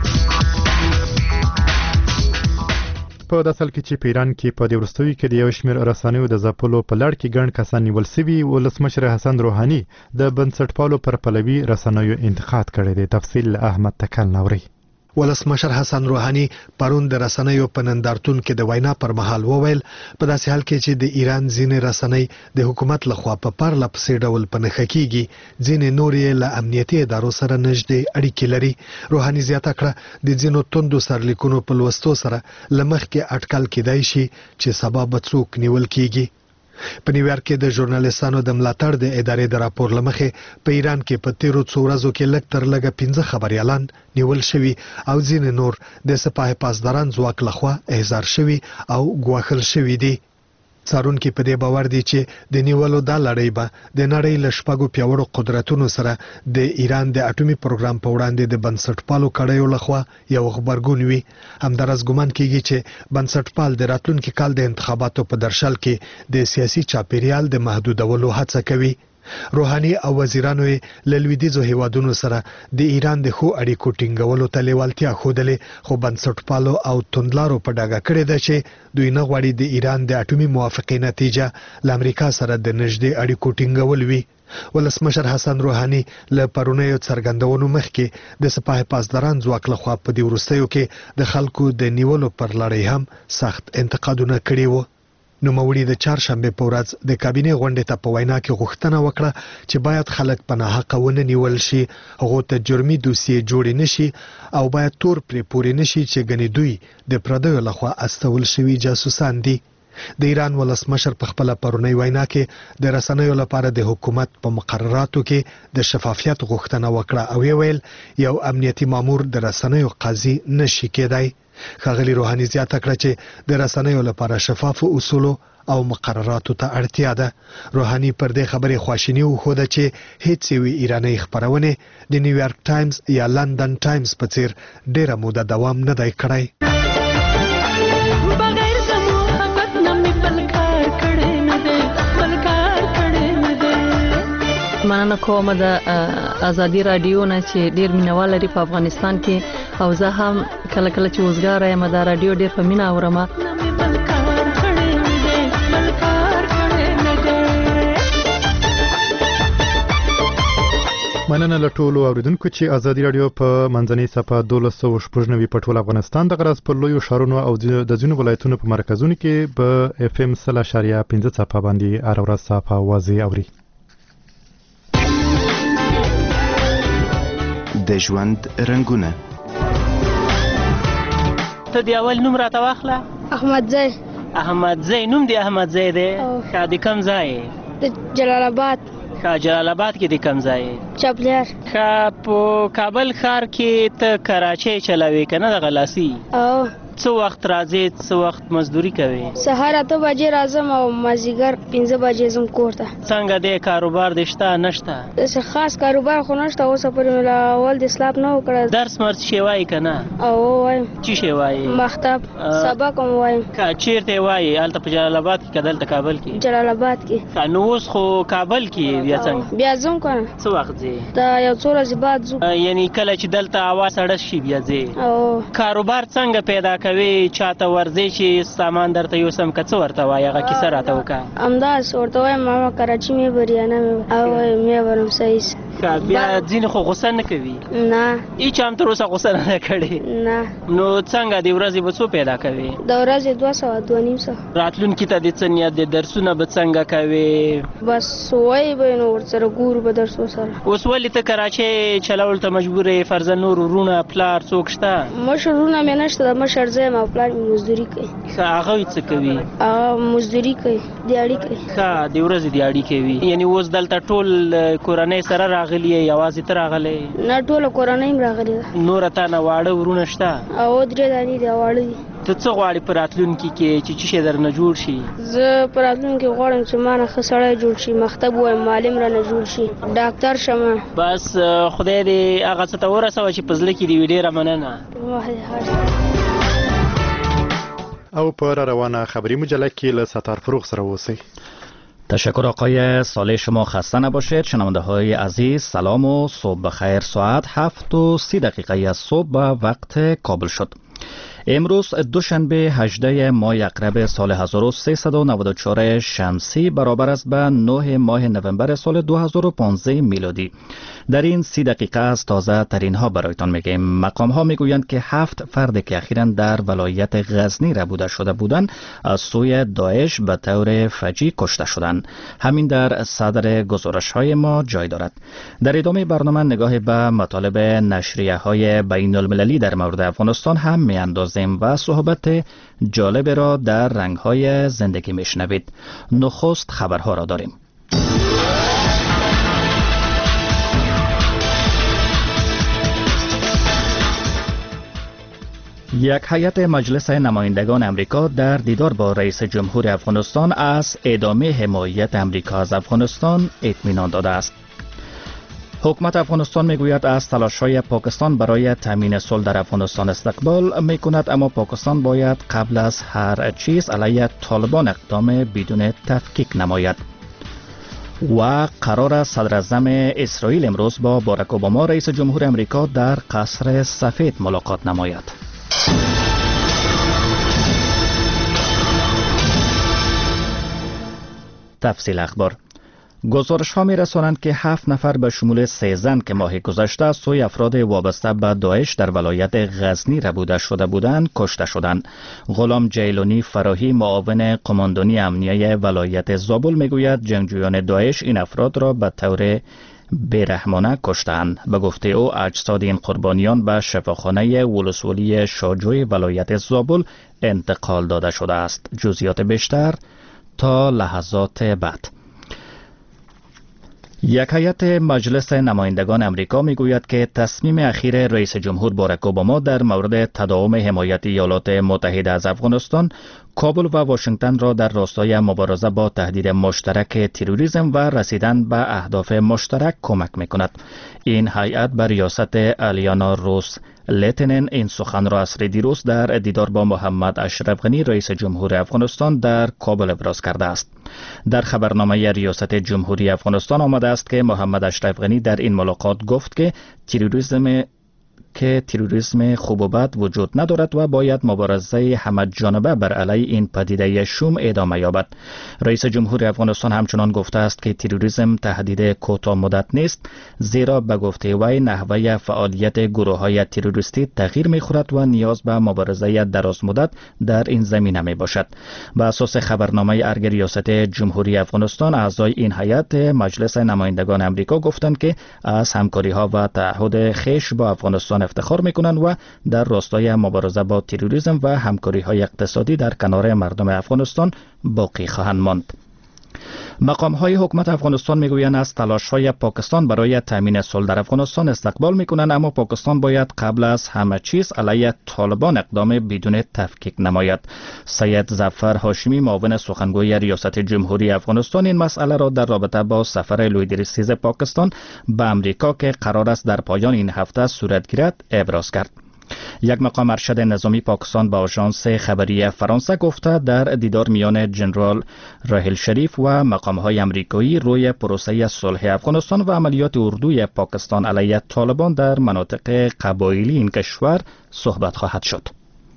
په داسې حال کې چې په ایران کې په دې وروستیو کې د یو شمېر رسنیو د ځپلو په لړ کې ګڼ کسان نیول سوي. ولسمشر حسن روحاني د بنسټپالو پر پلوي رسنیو انتقاد کړی دی. تفصیل احمد تکل نوري. ولسمشر حسن روحاني پرون د رسنیو په نندارتون کې د وینا پر مهال وویل په داسې حال کې چې د ایران ځینې رسنۍ د حکومت لخوا په پرله پسې ډول په نښه کیږي ځینې نورې له امنیتي ادارو سره نږدې اړیکې لري. روحاني زیاته کړه د ځینو توندو سرلیکونو په لوستو سره له مخکې اټکل کېدای شي چې سبا به څوک نیول کیږي. په نیویارک کې د ژورنالیستانو د ملاتړ د ادارې د راپور لمخې په ایران کې په تیرو څو ورځو کې لږ تر لږه پنځه خبريالان نیول شوي او ځینې نور د سپاه پاسداران ځواک لخوا احضار شوي او ګواښل شوي دي. څارونکي په دې باور دي چې د نیولو دا لړۍ به د نړۍ له شپږو پیاوړو قدرتونو سره د ایران د اټومي پروګرام په وړاندې د بنسټپالو کړیو لخوا یو خبرګون وي. همدارس ګمان کیږي چې بنسټپال د راتلونکي کال د انتخاباتو په درشل کې د سیاسي چاپیریال د محدودولو هڅه کوي. روحاني او وزیرانو له لویدیځو هیوادونو سره د ایران د خو اړیکو ټینګولو ته لیوالتیا ښودلې خو بنسټپالو او توندلارو په ډاګه کړې ده چې دوی نه غواړي د ایران د اټومي موافقې نتیجه له امریکا سره د نږدې اړیکو ټینګول وي. ولسمشر حسن روحاني له پرونیو څرګندونو مخکې د سپاه پاسداران ځواک لخوا په دې وروستیو کې د خلکو د نیولو پر لړۍ هم سخت انتقادونه کړي وو. نوموړي د چهارشنبه په ورځ د کابینې غونډې ته په وینا کې غوښتنه وکړه چې باید خلک په ناحقه ونه نیول شي، هغو ته جرمي دوسیې جوړې نشي او باید تور پرې پورې نشي چې ګنې دوی د پردیو لخوا استول شوي جاسوسان دي. د ایران ولسمشر په خپل پرونی وینا کې د رسنیو لپاره د حکومت په مقرراتو کې د شفافیت غوښتنه وکړه او ویل یو امنیتي مامور د رسنیو قاضي نشي کېدای. ښاغلي روحاني زیاته کړه چې د رسنیو لپاره شفاف اصولو او مقرراتو ته اړتیا ده. روحاني پر دې خبرې خواشیني وښوده چې هیڅ یوې ایرانۍ خپرونې د نیویارک ټایمز یا لندن ټایمز په څیر ډیره موده دوام نه دی کړی. مننه کوم د ازادي رادیو نه چې ډیر مینوال لري په افغانستان کې او زه هم کله کله چې وزګار یم د رادیو ډیر په مینا اورم. مننه له ټولو اوریدونکو چې ازادي رادیو په منځنۍ صفحه دولس سوه شپږ نوي په ټول افغانستان د غرض په لویو ښارونو او د ځینو ولایتونو په مرکزونو کې په اف ام سل اشاریه پنځه صفحه باندې هر ورځ صفحه واضح اوري. د ژوند رنگونه ته دی اول نوم راته واخله. احمد زئی. احمد زئی نوم دی احمد زئی دی. ښه د کوم ځای؟ د جلال آباد. ښه جلال آباد کې د کوم ځای؟ چپلیار. ښه په کابل ښار کې ته کراچۍ چلوي که نه د غلاسي؟ او څه وخت راځې څه وخت مزدوري کوي؟ سهار اته بجې راځم او مازدیګر پنځه بجې ځم کور ته. څنګه دی کاروبار دې شته نشته؟ داسې خاص کاروبار خو نشته، اوسه پورې مې لا اول د اسلاف نه وکړه. درس مرس شی وایي که نه؟ او وایم. څه شی وایي؟ مکتب سبق هم وایم. که چیرته وایي هلته په جلال آباد کې که دلته کابل کې؟ جلال آباد کې. نو اوس خو کابل کې بیا څنګه؟ بیا ځم که نه. څه وخت ځې؟ دا یو څو ورځې بعد ځو. یعنې کله چې دلته هوا سړه شي بیا ځې؟ او کاروبار څنګه پیدا کوې؟ چاته ورځې چې سامان درته یوسم که څه ورته وایي هغه کیسه راته وکړه. همداسې ورته وایم ماما کراچي مې بریانه مې او مې برم صحیح. بیا ځینې خو غوسه نه کوي؟ نه هیچ هم تر اوسه غوسه نه کړې؟ نه. نو څنګه د ورځې به څو پیدا کوې؟ د ورځې دوه سوه دوه نیم سوه. راتلونکي ته دې څه نیت دی؟ درسونه به څنګه کوې؟ بس وایي به نو ورسره ګورو به درسو سره. اوس ولې ته کراچۍ چلولو ته مجبور یې؟ فرضاً نور وروڼه پلار څوک شته؟ مشر وروڼه مې نشته، د مشر زوی یم او پلار مې مزدوري کوي. ښه هغوی څه کوي؟ هغه مزدوري کوي، دیاړي کوي. ښه د ورځې دیاړي کوي. یعنې اوس دلته ټول کورنۍ سره راغلي راغلی یوازې ته راغلی؟ نه ټوله کورنۍ م راغلې ده. نوره تا نه واړه ورونه شته؟ او درې دانې دي واړه دي. ته څه غواړې په راتلونکي کې چې څه شی درنه جوړ شي؟ زه په راتلونکي غواړم چې ما نه ښه سړی جوړ شي، مکتب ووایم، معلم رانه جوړ شي، ډاکټر شم. بس خدای دې هغه څه ته ورسوه چې په زړه کې دې وي. ډېره مننه. او په را روانه خبری مجله کې له ستار فروغ سره اوسئ. تشکر آقای صالح، شما خسته نباشید. شنونده های عزیز سلام و صبح بخیر. ساعت هفت و سی دقیقه از صبح به وقت کابل شد. امروز دوشنبه هجده ماه اقرب سال هزار و سیصد و نود و چهار شمسی برابر است به نه ماه نوامبر سال دو هزار و پانزده میلادی. در این سی دقیقه از تازه ترین ها برایتان میگیم. مقام ها میگویند که هفت فرد که اخیراً در ولایت غزنی ربوده شده بودند از سوی داعش به طور فجیع کشته شدند. همین در صدر گزارش های ما جای دارد. در ادامه برنامه نگاه به مطالب نشریه های بین المللی در مورد افغانستان هم میاندازیم و صحبت جالب را در رنگ های زندگی میشنوید. نخست خبرها را داریم. یک هیئت مجلس نمایندگان امریکا در دیدار با رئیس جمهور افغانستان از ادامه حمایت امریکا از افغانستان اطمینان داده است. حکومت افغانستان میگوید از تلاش‌های پاکستان برای تامین صلح در افغانستان استقبال میکند، اما پاکستان باید قبل از هر چیز علیه طالبان اقدام بدون تفکیک نماید. و قرار است صدر اعظم اسرائیل امروز با باراک اوباما رئیس جمهور امریکا در قصر سفید ملاقات نماید. تفصیل اخبار. گزارش ها می رسانند که هفت نفر به شمول سه زن که ماه گذشته از سوی افراد وابسته به داعش در ولایت غزنی ربوده شده بودند کشته شدند. غلام جیلانی فراهی، معاون قماندانی امنیه ولایت زابل میگوید جنگجویان داعش این افراد را به طور بیرحمانه کشتند. به گفته او اجساد این قربانیان به شفاخانه ولسوالی شاجوی ولایت زابل انتقال داده شده است. جزئیات بیشتر تا لحظات بعد. یک هیئت مجلس نمایندگان امریکا میگوید که تصمیم اخیر رئیس جمهور باراک اوباما در مورد تداوم حمایت ایالات متحده از افغانستان، کابل و واشنگتن را در راستای مبارزه با تهدید مشترک تروریسم و رسیدن به اهداف مشترک کمک میکند. این هیئت بر ریاست الیانا روس لتنن این سخن را عصر دیروز در دیدار با محمد اشرف غنی رئیس جمهور افغانستان در کابل ابراز کرده است. در خبرنامه ریاست جمهوری افغانستان آمده است که محمد اشرف غنی در این ملاقات گفت که تروریسم که تروریسم خوب و بد وجود ندارد و باید مبارزه همه جانبه بر علیه این پدیده شوم ادامه یابد. رئیس جمهور افغانستان همچنان گفته است که تروریسم تهدید کوتاه مدت نیست، زیرا به گفته وی نحوه فعالیت گروه‌های تروریستی تغییر می‌خورد و نیاز به مبارزه دراز مدت در این زمینه میباشد. به اساس خبرنامه ارگ ریاست جمهوری افغانستان، اعضای این هیئت مجلس نمایندگان امریکا گفتند که از همکاری‌ها و تعهد خویش با افغانستان افتخار میکنند و در راستای مبارزه با تروریسم و همکاری‌های اقتصادی در کنار مردم افغانستان باقی خواهند ماند. مقام های حکومت افغانستان میگویند از تلاش های پاکستان برای تامین صلح در افغانستان استقبال میکنند، اما پاکستان باید قبل از همه چیز علیه طالبان اقدام بدون تفکیک نماید. سید ظفر هاشمی، معاون سخنگوی ریاست جمهوری افغانستان، این مسئله را در رابطه با سفر لویدریسیز پاکستان به امریکا که قرار است در پایان این هفته صورت گیرد ابراز کرد. یک مقام ارشد نظامی پاکستان با آژانس خبری فرانسه گفته در دیدار میان جنرال راحیل شریف و مقام‌های آمریکایی روی پروسه صلح افغانستان و عملیات اردوی پاکستان علیه طالبان در مناطق قبایلی این کشور صحبت خواهد شد.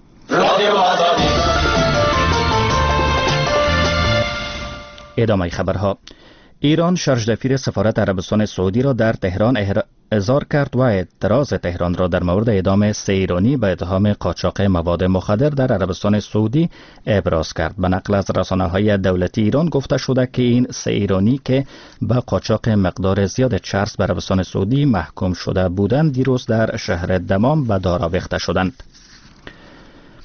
ادامه خبرها. ایران شارژدفیر سفارت عربستان سعودی را در تهران احضار کرد و اعتراض تهران را در مورد اعدام سه ایرانی به اتهام قاچاق مواد مخدر در عربستان سعودی ابراز کرد. به نقل از رسانه‌های دولتی ایران گفته شده که این سه ایرانی که به قاچاق مقدار زیاد چرس به عربستان سعودی محکوم شده بودند، دیروز در شهر دمام به دار آویخته شدند.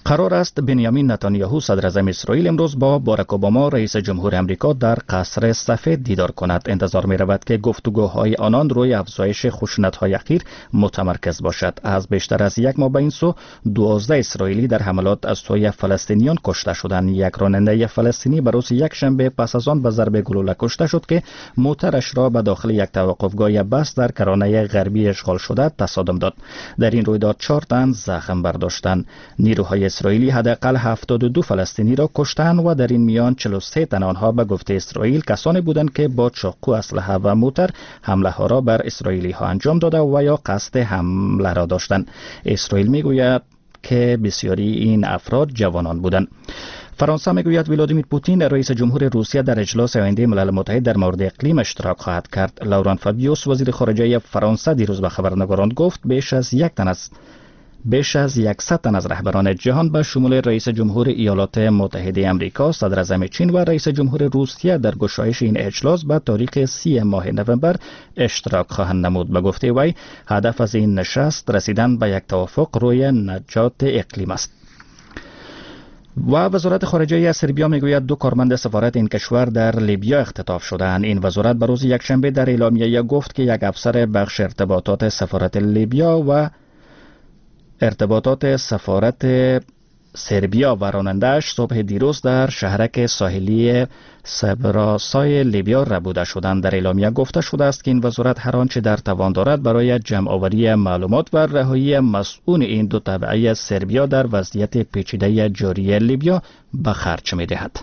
قرار است بنیامین نتانیاهو صدر اعظم اسرائیل امروز با باراک اوباما رئیس جمهور آمریکا در قصر سفید دیدار کند. انتظار می رود که گفتگوهای آنان روی افزایش خشونت‌های اخیر متمرکز باشد. از بیشتر از یک ماه به این سو دوازده اسرائیلی در حملات از سوی فلسطینیان کشته شدند. یک راننده فلسطینی به روز یک شنبه پس از آن به ضرب گلوله کشته شد که موترش را به داخل یک توقفگاه بس در کرانه غربی اشغال شده تصادم داد. در این رویداد چهار تن زخم برداشتند. نیروهای اسرائیلی حداقل هفتاد و دو فلسطینی را کشتند و در این میان چهل و سه تن آنها به گفته اسرائیل کسانی بودند که با چاقو، اسلحه و موتر حمله ها را بر اسرائیلی ها انجام داده و یا قصد حمله را داشتند. اسرائیل میگوید که بسیاری این افراد جوانان بودند. فرانسه میگوید ولادیمیر پوتین رئیس جمهور روسیه در اجلاس آینده ملل متحد در مورد اقلیم اشتراک خواهد کرد. لوران فابیوس وزیر خارجه فرانسه دیروز به خبرنگاران گفت بیش از یک تن از بیش از صد تن از رهبران جهان به شمول رئیس جمهور ایالات متحده آمریکا، صدر اعظم چین و رئیس جمهور روسیه در گشایش این اجلاس به تاریخ سی ماه نوامبر اشتراک خواهند نمود. به گفته وی هدف از این نشست رسیدن به یک توافق روی نجات اقلیم است. و وزارت خارجه سربیا میگوید دو کارمند سفارت این کشور در لیبیا اختطاف شدند. این وزارت به روز یکشنبه در اعلامیه گفت که یک افسر بخش ارتباطات سفارت لیبیا و ارتباطات سفارت سربیا و راننده‌اش صبح دیروز در شهرک ساحلی سبراسای لیبیا ربوده شدند. در اعلامیه گفته شده است که این وزارت هر آنچه در توان دارد برای جمع‌آوری معلومات و رهایی مسئول این دو تبعه سربیا در وضعیت پیچیده جاری لیبیا به خرج می‌دهد.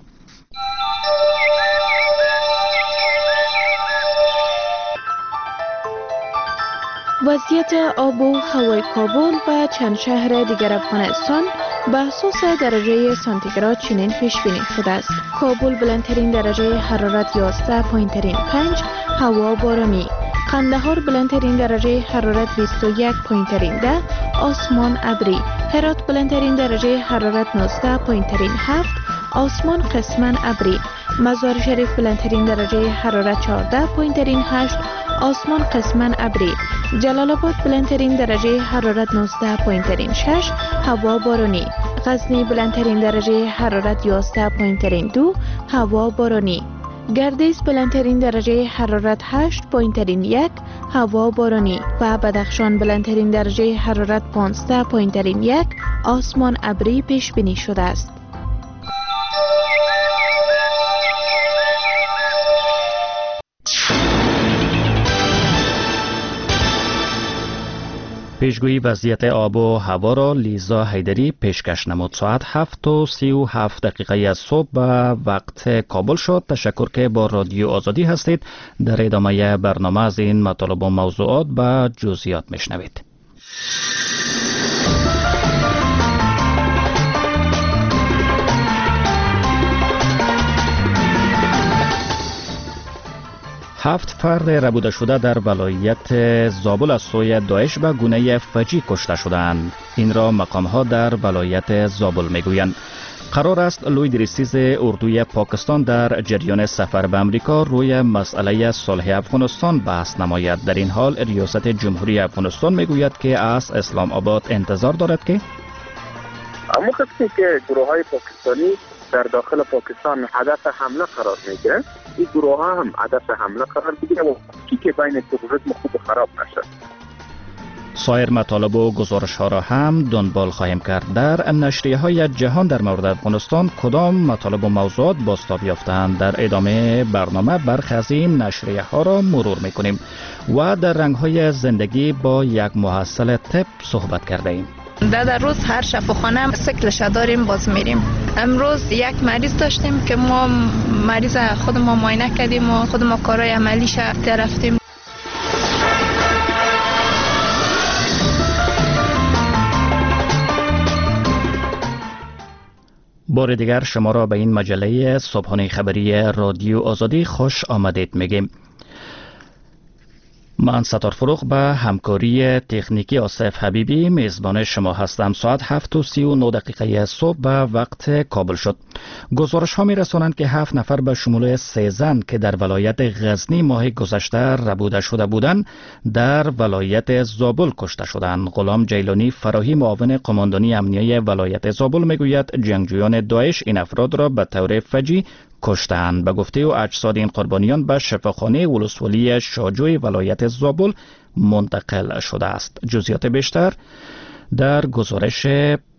وضعیت آب و هوای کابل و چند شهر دیگر افغانستان به اساس درجه سانتیگراد چنین پیش بینی شده است. کابل بلندترین درجه حرارت یازده پایین ترین پنج، هوا بارانی. قندهار بلندترین درجه حرارت بیست و یک پایین ترین ده، آسمان ابری. هرات بلندترین درجه حرارت نوزده پایین ترین هفت، آسمان قسماً ابری. مزار شریف بلندترین درجه حرارت چهارده پایین ترین هشت، آسمان قسماً ابری. جلال آباد بلندترین درجه حرارت نوزده پایین ترین شش، هوا بارانی. غزنی بلندترین درجه حرارت یازده پایین ترین دو، هوا بارانی. گردیز بلندترین درجه حرارت هشت پایین ترین یک، هوا بارانی. و بدخشان بلندترین درجه حرارت پانزده پایین ترین یک، آسمان ابری پیش بینی شده است. پیشگویی وضعیت آب و هوا را لیزا حیدری پیشکش نمود. ساعت هفت و سی و هفت دقیقه از صبح به وقت کابل شد. تشکر که با رادیو آزادی هستید. در ادامه برنامه از این مطالب و موضوعات به جزئیات میشنوید. هفت فرد ربوده شده در ولایت زابل از سوی داعش به گونه فجی کشته شدند. این را مقام‌ها در ولایت زابل میگویند. قرار است لوی دریسیز اردوی پاکستان در جریان سفر به امریکا روی مسئله صلح افغانستان بحث نماید. در این حال ریاست جمهوری افغانستان میگوید که از اسلام آباد انتظار دارد که اما کسی که گروه های پاکستانی در داخل پاکستان هدف حمله قرار میگیرند، این گروه ها هم هدف حمله قرار بگیره و کی که بین تروریسم خوب خراب نشد. سایر مطالب و گزارش ها را هم دنبال خواهیم کرد. در نشریه های جهان در مورد افغانستان کدام مطالب و موضوعات بازتاب یافتند؟ در ادامه برنامه برخی از این نشریه ها را مرور میکنیم و در رنگ های زندگی با یک محصل طب صحبت کرده ایم. در, در روز هر شفاخانه سیکلش داریم باز میریم. امروز یک مریض داشتیم که ما مریض خود ما معاینه کردیم و خود ما کارهای عملیش رفتیم. بار دیگر شما را به این مجله صبحانه خبری رادیو آزادی خوش آمدید میگیم. من ستار فروغ به همکاری تکنیکی آصف حبیبی میزبان شما هستم. ساعت هفت و سی و نه دقیقه صبح به وقت کابل شد. گزارش ها می رسانند که هفت نفر به شمول سه زن که در ولایت غزنی ماه گذشته ربوده شده بودند در ولایت زابل کشته شدند. غلام جیلانی فراهی معاون قماندانی امنیه ولایت زابل میگوید جنگجویان داعش این افراد را به طور فجیع کشتند. به گفته او اجساد این قربانیان به شفاخانه ولسوالی شاجوی ولایت زابل منتقل شده است. جزئیات بیشتر در گزارش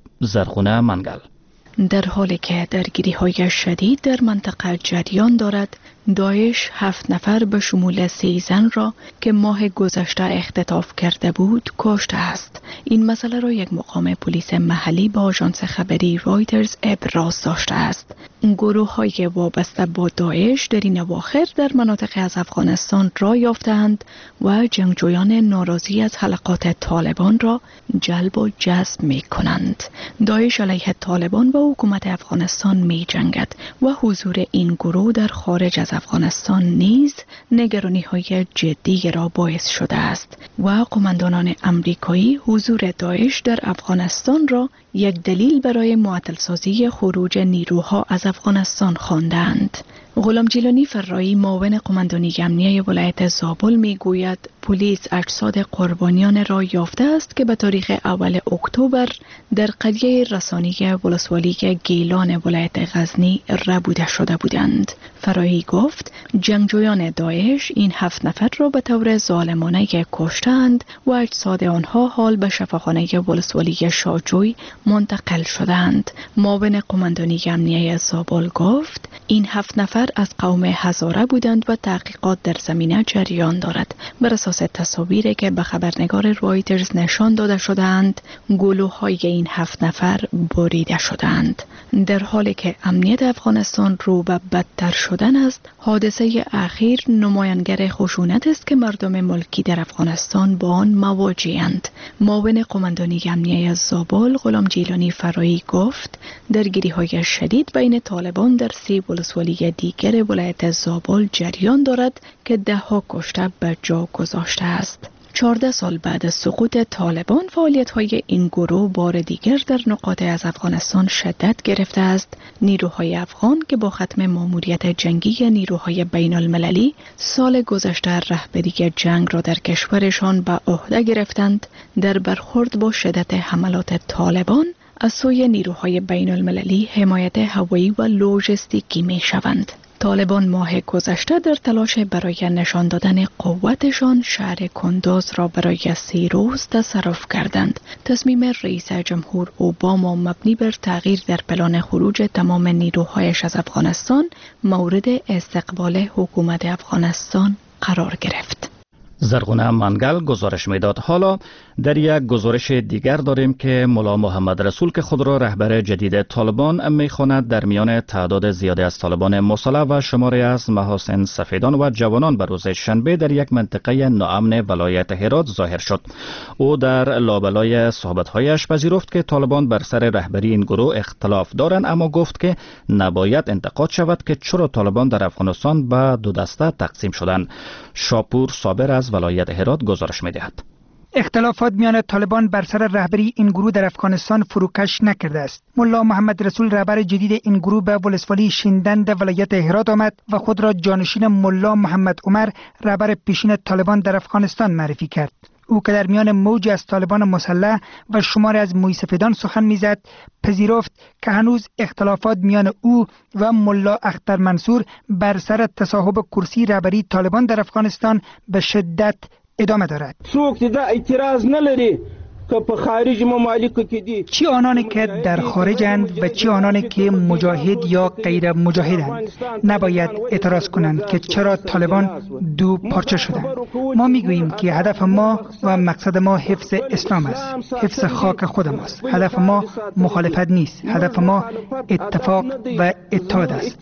زرغونه منگل. در حالی که درگیری های شدید در منطقه جریان دارد، داعش هفت نفر به شمول سه زن را که ماه گذشته اختطاف کرده بود کشته است. این مسئله را یک مقام پلیس محلی با آژانس خبری رایترز ابراز داشته است. گروه های وابسته با داعش در این اواخر در مناطق از افغانستان را یافتند و جنگجویان ناراضی از حلقات طالبان را جلب و جذب می کنند. داعش علیه طالبان و حکومت افغانستان می جنگد و حضور این گروه در خارج از افغانستان نیز نگرانی های جدی را باعث شده است و قماندانان امریکایی حضور داعش در افغانستان را یک دلیل برای معطل‌سازی خروج نیروها از افغانستان خواندند. غلام جیلانی فرایی معاون قماندانی امنیه ولایت زابل میگوید پلیس اجساد قربانیان را یافته است که به تاریخ اول اکتبر در قریه رسانی ولسوالی گیلان ولایت غزنی ربوده شده بودند. فرایی گفت جنگجویان داعش این هفت نفر را به طور ظالمانه کشتند و اجساد آنها حال به شفاخانه ولسوالی شاجوی منتقل شدند. معاون قماندانی امنیه زابل گفت این هفت نفر از قوم هزاره بودند و تحقیقات در زمینه جریان دارد. بر اساس تصاویری که به خبرنگار رایترز نشان داده شدند، گلوهای این هفت نفر بریده شدند. در حالی که امنیت افغانستان رو به بدتر شدن است، حادثه اخیر نمایانگر خشونت است که مردم ملکی در افغانستان با آن مواجه‌اند. معاون قماندانی امنیه زابل غلام جیلانی فرایی گفت درگیری‌های شدید بین طالبان در سه ولسوالی دیگر ولایت زابل جریان دارد که ده ها کشته به جا گذاشته است. چهارده سال بعد از سقوط طالبان فعالیت‌های این گروه بار دیگر در نقاط از افغانستان شدت گرفته است. نیروهای افغان که با ختم ماموریت جنگی نیروهای بین المللی سال گذشته رهبری جنگ را در کشورشان به عهده گرفتند، در برخورد با شدت حملات طالبان از سوی نیروهای بین المللی حمایت هوایی و لوجستیکی می شوند. طالبان ماه گذشته در تلاش برای نشان دادن قوتشان شهر کندوز را برای سه روز تصرف کردند. تصمیم رئیس جمهور اوباما مبنی بر تغییر در پلان خروج تمام نیروهایش از افغانستان مورد استقبال حکومت افغانستان قرار گرفت. زرغونه منگل گزارش میداد. حالا در یک گزارش دیگر داریم که ملا محمد رسول که خود را رهبر جدید طالبان میخواند در میان تعداد زیادی از طالبان مسلح و شماری از محاسن سفیدان و جوانان به روز شنبه در یک منطقه ناامن ولایت هرات ظاهر شد. او در لابلای صحبت‌هایش پذیرفت که طالبان بر سر رهبری این گروه اختلاف دارند، اما گفت که نباید انتقاد شود که چرا طالبان در افغانستان به دو دسته تقسیم شدند. شاپور صابر از ولایت هرات گزارش می‌دهد. اختلافات میان طالبان بر سر رهبری این گروه در افغانستان فروکش نکرده است. ملا محمد رسول رهبر جدید این گروه به ولسوالی شیندند ولایت هرات آمد و خود را جانشین ملا محمد عمر رهبر پیشین طالبان در افغانستان معرفی کرد. او که در میان موجی از طالبان مسلح و شماری از مویسفیدان سخن میزد، پذیرفت که هنوز اختلافات میان او و ملا اختر منصور بر سر تصاحب کرسی رهبری طالبان در افغانستان به شدت ادامه دارد. څوک دا اعتراض نه لري که په خارج ممالکو کې دي، چی آنانی که در خارجند و چی آنانی که مجاهد یا غیر مجاهدند نباید اعتراض کنند که چرا طالبان دو پارچه شدند. ما میگوییم که هدف ما و مقصد ما حفظ اسلام است، حفظ خاک خود ماست. هدف ما مخالفت نیست، هدف ما اتفاق و اتحاد است.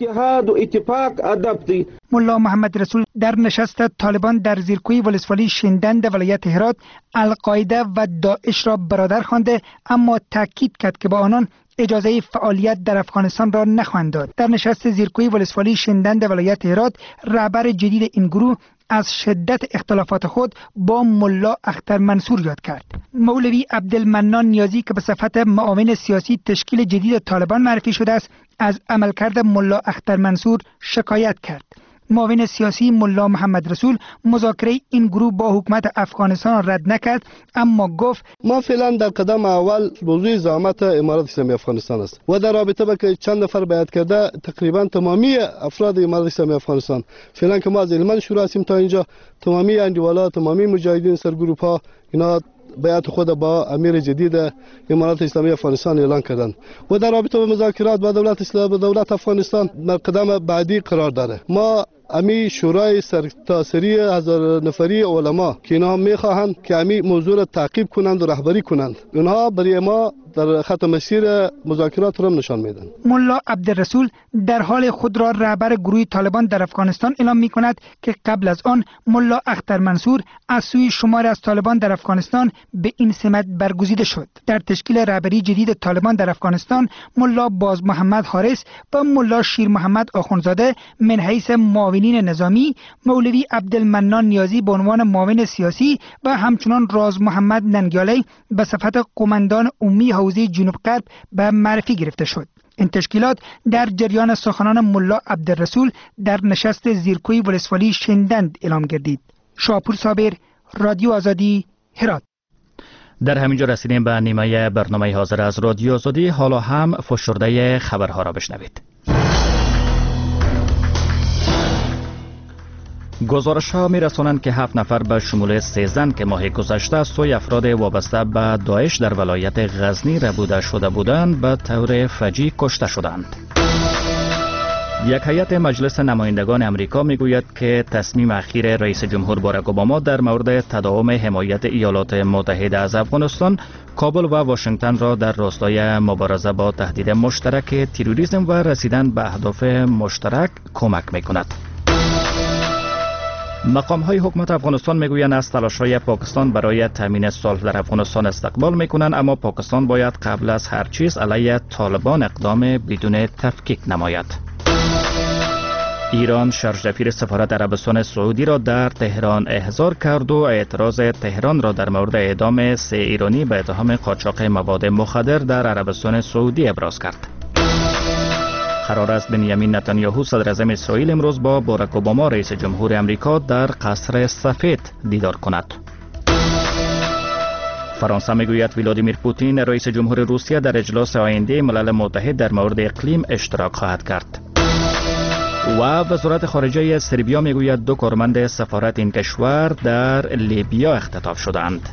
ملا محمد رسول در نشست طالبان در زیرکوی ولسوالی شیندند ولایت هرات القاعده و داعش را برادر خوانده، اما تاکید کرد که با آنان اجازه فعالیت در افغانستان را نخواهند داد. در نشست زیرکوی ولسوالی شندند ولایت هرات، رهبر جدید این گروه از شدت اختلافات خود با ملا اختر منصور یاد کرد. مولوی عبدالمنان نیازی که به صفت معاون سیاسی تشکیل جدید طالبان معرفی شده است، از عملکرد ملا اختر منصور شکایت کرد. معاون سیاسی ملا محمد رسول مذاکره این گروه با حکومت افغانستان رد نکرد، اما گفت ما فعلا در قدم اول موضوع زعامت امارات اسلامی افغانستان است و در رابطه با که چند نفر بیعت کرده تقریبا تمامی افراد امارات اسلامی افغانستان فعلا که ما از علمان شروع هستیم تا اینجا، تمامی اندیوالا، تمامی مجاهدین سرگروپ ها اینا بیعت خود با امیر جدید امارات اسلامی افغانستان اعلان کردند و در رابطه با مذاکرات با دولت اسلام و دولت افغانستان در قدم بعدی قرار داره. ما امی شورای سرتاسری هزار نفری علما که اینا میخواهند که امی موضوع را تعقیب کنند و رهبری کنند، اونها برای ما در خط مسیر مذاکرات را نشان میدن. ملا عبدالرسول در حال خود را رهبر گروه طالبان در افغانستان اعلام می کند که قبل از آن ملا اختر منصور از سوی شمار از طالبان در افغانستان به این سمت برگزیده شد. در تشکیل رهبری جدید طالبان در افغانستان، ملا باز محمد حارس و ملا شیر محمد آخونزاده من حیث معاونین نظامی، مولوی عبدالمنان نیازی به عنوان معاون سیاسی و همچنان راز محمد ننگیالی به صفت قماندان عمومی حوزه جنوب غرب به معرفی گرفته شد. این تشکیلات در جریان سخنان ملا عبدالرسول در نشست زیرکوی ولسوالی شندند اعلام گردید. شاپور صابر، رادیو آزادی، هرات. در همینجا رسیدیم به نیمه برنامه حاضر از رادیو آزادی. حالا هم فشرده خبرها را بشنوید. گزارش ها می رسانند که هفت نفر به شمول سه زن که ماه گذشته سوی افراد وابسته به داعش در ولایت غزنی ربوده شده بودند به طور فجیع کشته شدند. یک هیئت مجلس نمایندگان امریکا می گوید که تصمیم اخیر رئیس جمهور باراک اوباما در مورد تداوم حمایت ایالات متحده از افغانستان، کابل و واشنگتن را در راستای مبارزه با تهدید مشترک تروریسم و رسیدن به اهداف مشترک کمک می کند. مقام های حکومت افغانستان میگویند از تلاش های پاکستان برای تامین صلح در افغانستان استقبال میکنند، اما پاکستان باید قبل از هر چیز علیه طالبان اقدام بدون تفکیک نماید. ایران شرجفیر سفارت عربستان سعودی را در تهران احضار کرد و اعتراض تهران را در مورد اعدام سه ایرانی به اتهام قاچاق مواد مخدر در عربستان سعودی ابراز کرد. قرار است بنیامین نتانیاهو صدر اعظم اسرائیل امروز با باراک اوباما رئیس جمهور امریکا در قصر سفید دیدار کند. فرانسه میگوید ولادیمیر پوتین رئیس جمهور روسیه در اجلاس آینده ملل متحد در مورد اقلیم اشتراک خواهد کرد. و وزارت خارجه سربیا میگوید دو کارمند سفارت این کشور در لیبیا اختطاف شدند.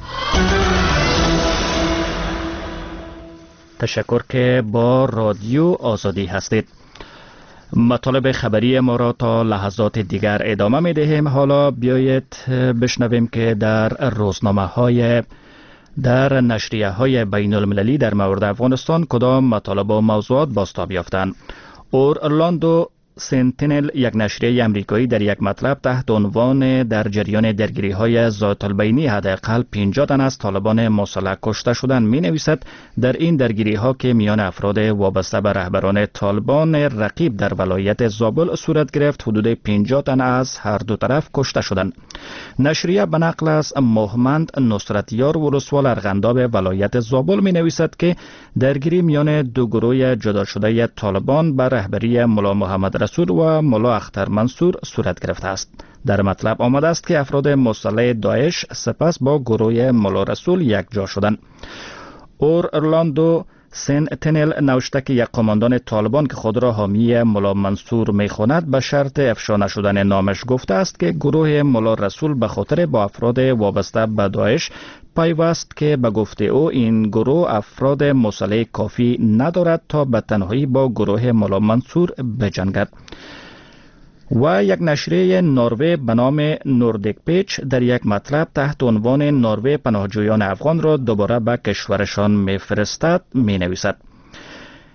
تشکر که با رادیو آزادی هستید. مطالب خبری ما را تا لحظات دیگر ادامه می دهیم. حالا بیایید بشنویم که در روزنامه های در نشریه های بین المللی در مورد افغانستان کدام مطالب و موضوعات بازتاب یافتند. اورلاندو سنتینل، یک نشریه امریکایی، در یک مطلب تحت عنوان در جریان درگیری های ذات البینی حداقل پنجاه تن از طالبان مسلح کشته شدند، می نویسد در این درگیری ها که میان افراد وابسته به رهبران طالبان رقیب در ولایت زابل صورت گرفت، حدود پنجاه تن از هر دو طرف کشته شدند. نشریه به نقل از مهمند نصرتیار ولسوال ارغنداب ولایت زابل می نویسد که درگیری میان دو گروه جدا شده طالبان به رهبری ملا محمد رسول و ملا اختر منصور صورت گرفته است. در مطلب آمده است که افراد مسلح داعش سپس با گروه ملا رسول یک جا شدند. اورلاندو سنتینل نوشته که یک قماندان طالبان که خود را حامی ملا منصور میخواند به شرط افشا نشدن نامش گفته است که گروه ملا رسول به خاطر با افراد وابسته به داعش پیوست که به گفته او این گروه افراد مسلح کافی ندارد تا به تنهایی با گروه ملا منصور بجنگد. و یک نشریه نروژ به نام نوردیک پیچ در یک مطلب تحت عنوان نروژ پناهجویان افغان را دوباره به کشورشان میفرستد می نویسد.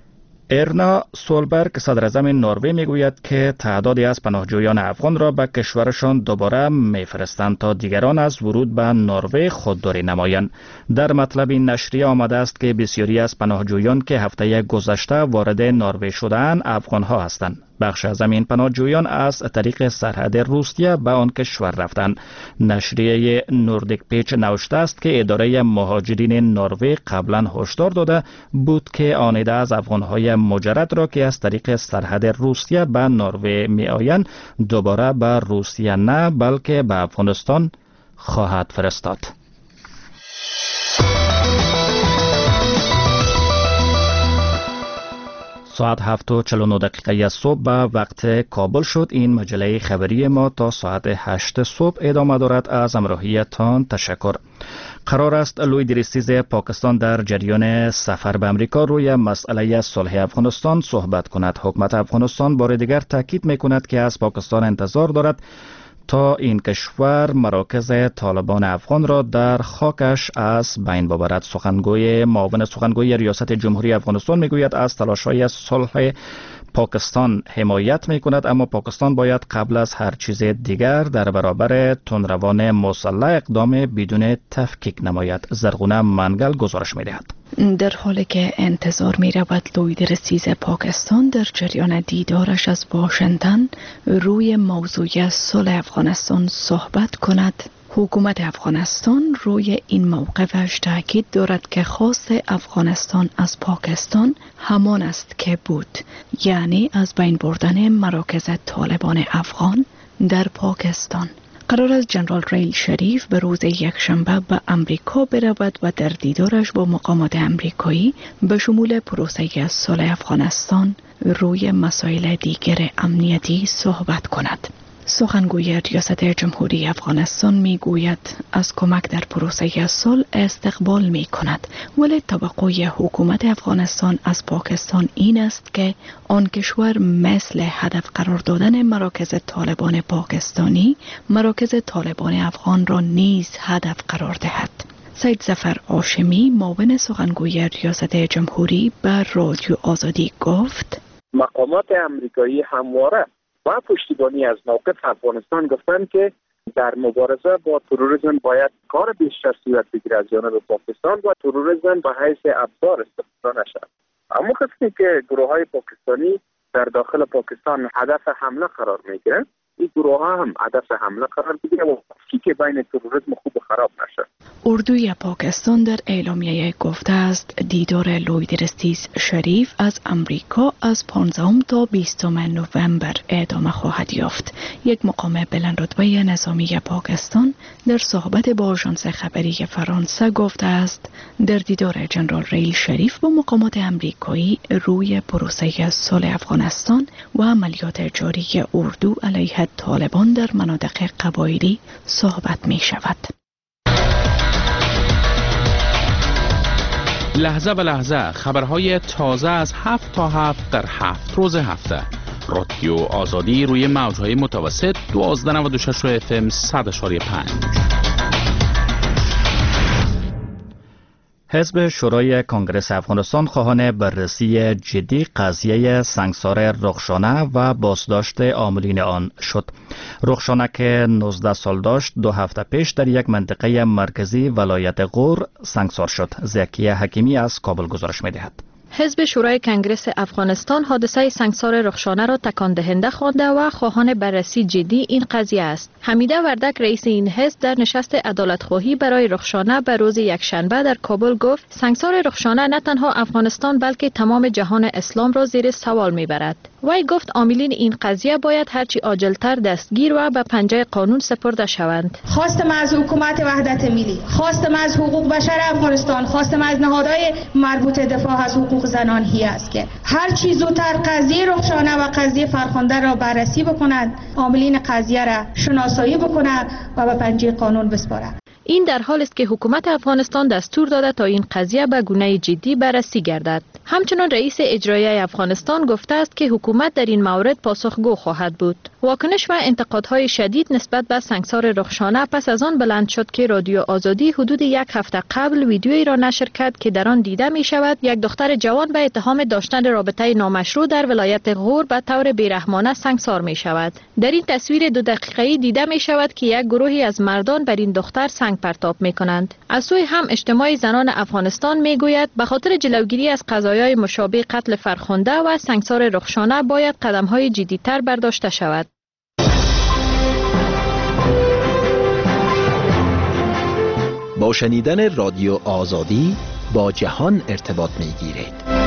ارنا سولبرگ صدر اعظم نروژ میگوید که تعدادی از پناهجویان افغان را به کشورشان دوباره میفرستند تا دیگران از ورود به نروژ خودداری نمایند. در مطلب نشریه آمده است که بسیاری از پناهجویان که هفته گذشته وارد نروژ شدند افغان ها هستند. بخش از این پناهجویان از طریق سرحد روسیه به آن کشور رفتند. نشریه نوردیک پیچ نوشته است که اداره مهاجرین نروژ قبلا هشدار داده بود که آنیده از افغان‌های مجرد را که از طریق سرحد روسیه به نروژ می‌آیند دوباره به روسیه نه بلکه به افغانستان خواهد فرستاد. ساعت هفت و چهل و نه دقیقه صبح به وقت کابل شد. این مجله خبری ما تا ساعت هشت صبح ادامه دارد. از همراهیتان تشکر. قرار است لوی درستیز پاکستان در جریان سفر به امریکا روی مسئله صلح افغانستان صحبت کند. حکومت افغانستان بار دیگر تاکید می‌کند که از پاکستان انتظار دارد تا این کشور مراکز طالبان افغان را در خاکش از بین ببرد. سخنگوی معاون سخنگوی ریاست جمهوری افغانستان میگوید از تلاش‌های صلح پاکستان حمایت می‌کند، اما پاکستان باید قبل از هر چیز دیگر در برابر تندروان مسلح اقدام بدون تفکیک نماید. زرغونه منگل گزارش می‌دهد. در حالی که انتظار می رود لوی درستیز پاکستان در جریان دیدارش از واشنگتن روی موضوع صلح افغانستان صحبت کند، حکومت افغانستان روی این موقفش تاکید دارد که خواست افغانستان از پاکستان همان است که بود، یعنی از بین بردن مراکز طالبان افغان در پاکستان. قرار است جنرال ریل شریف به روز یکشنبه به امریکا برود و در دیدارش با مقامات امریکایی به شمول پروسه صلح افغانستان روی مسائل دیگر امنیتی صحبت کند. سخنگوی ریاست جمهوری افغانستان می گوید از کمک در پروسه صلح استقبال می کند، ولی توقع حکومت افغانستان از پاکستان این است که آن کشور مثل هدف قرار دادن مراکز طالبان پاکستانی مراکز طالبان افغان را نیز هدف قرار دهد. سید ظفر هاشمی معاون سخنگوی ریاست جمهوری به رادیو آزادی گفت مقامات امریکایی همواره و پشتیبانی از موقف افغانستان گفتند که در مبارزه با تروریسم باید کار بیشتر صورت بگیرد از جانب پاکستان و تروریسم به حیث ابزار استفاده نشود. اما وقتی که گروه های پاکستانی در داخل پاکستان هدف حمله قرار میگیرند، این گروه ها هم هدف حمله قرار بگیره و که بین تروریسم خوب خراب نشد. اردوی پاکستان در اعلامیه گفته است دیدار لوی درستیز شریف از امریکا از پانزدهم تا بیستم نوامبر ادامه خواهد یافت. یک مقام بلندرتبه نظامی پاکستان در صحبت با آژانس خبری فرانسه گفته است در دیدار جنرال ریل شریف با مقامات امریکایی روی پروسه صلح افغانستان و عملیات جاری اردو علیه طالبان در مناطق قبایلی صحبت می شود. لحظه به لحظه خبرهای تازه از هفت تا هفت در هفت روز هفته. رادیو آزادی روی موجهای متوسط دوازده نود و شش اف ام صد اشاری پنج. حزب شورای کنگره افغانستان خواهان بررسی جدی قضیه سنگسار رخشانه و بازداشت عاملین آن شد. رخشانه که نوزده سال داشت دو هفته پیش در یک منطقه مرکزی ولایت غور سنگسار شد. زکیه حکیمی از کابل گزارش می‌دهد. حزب شورای کنگره افغانستان حادثه سنگسار رخشانه را تکان دهنده خوانده و خواهان بررسی جدی این قضیه است. حمیده وردک رئیس این حزب در نشست عدالتخواهی برای رخشانه به روز یکشنبه در کابل گفت سنگسار رخشانه نه تنها افغانستان بلکه تمام جهان اسلام را زیر سوال میبرد. وی گفت عاملین این قضیه باید هرچی عاجلتر دستگیر و به پنجه قانون سپرده شوند. خواستم از حکومت وحدت ملی، خواستم از حقوق بشر افغانستان، خواستم از نهادهای مربوط دفاع از حقوق زنان هی است که هر چی زودتر قضیه رخشانه و قضیه فرخنده را بررسی بکنند، عاملین قضیه را شناسایی بکنند و به پنجه قانون بسپارند. این در حالی است که حکومت افغانستان دستور داده تا این قضیه به گونه جدی بررسی گردد. همچنین رئیس اجرایی افغانستان گفته است که حکومت در این مورد پاسخگو خواهد بود. واکنش و انتقادهای شدید نسبت به سنگسار رخشانه پس از آن بلند شد که رادیو آزادی حدود یک هفته قبل ویدیویی را نشر کرد که در آن دیده می شود یک دختر جوان به اتهام داشتن رابطه نامشروع در ولایت غور به طور بیرحمانه سنگسار می شود. در این تصویر دو دقیقه‌ای دیده می شود که یک گروهی از مردان بر این دختر سنگ پرتاب می کنند. از سوی هم اجتماع زنان افغانستان می گوید به خاطر جلوگیری از قضایای مشابه قتل فرخنده و سنگسار رخشانه باید قدم‌های جدی‌تر برداشته شود. با شنیدن رادیو آزادی با جهان ارتباط می گیرید.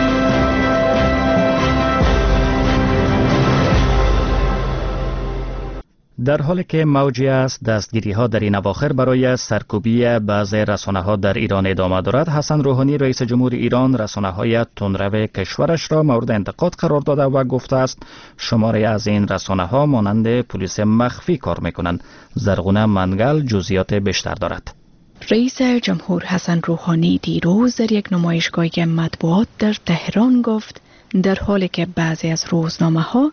در حالی که موجی است دستگیری ها در این اواخر برای سرکوبی بعضی رسانه ها در ایران ادامه دارد، حسن روحانی رئیس جمهور ایران رسانه های تندرو کشورش را مورد انتقاد قرار داده و گفته است شماری از این رسانه ها مانند پلیس مخفی کار میکنند. زرغونه منگل جزئیات بیشتر دارد. رئیس جمهور حسن روحانی دیروز در یک نمایشگاه مطبوعات در تهران گفت در حالی که بعضی از روزنامه ها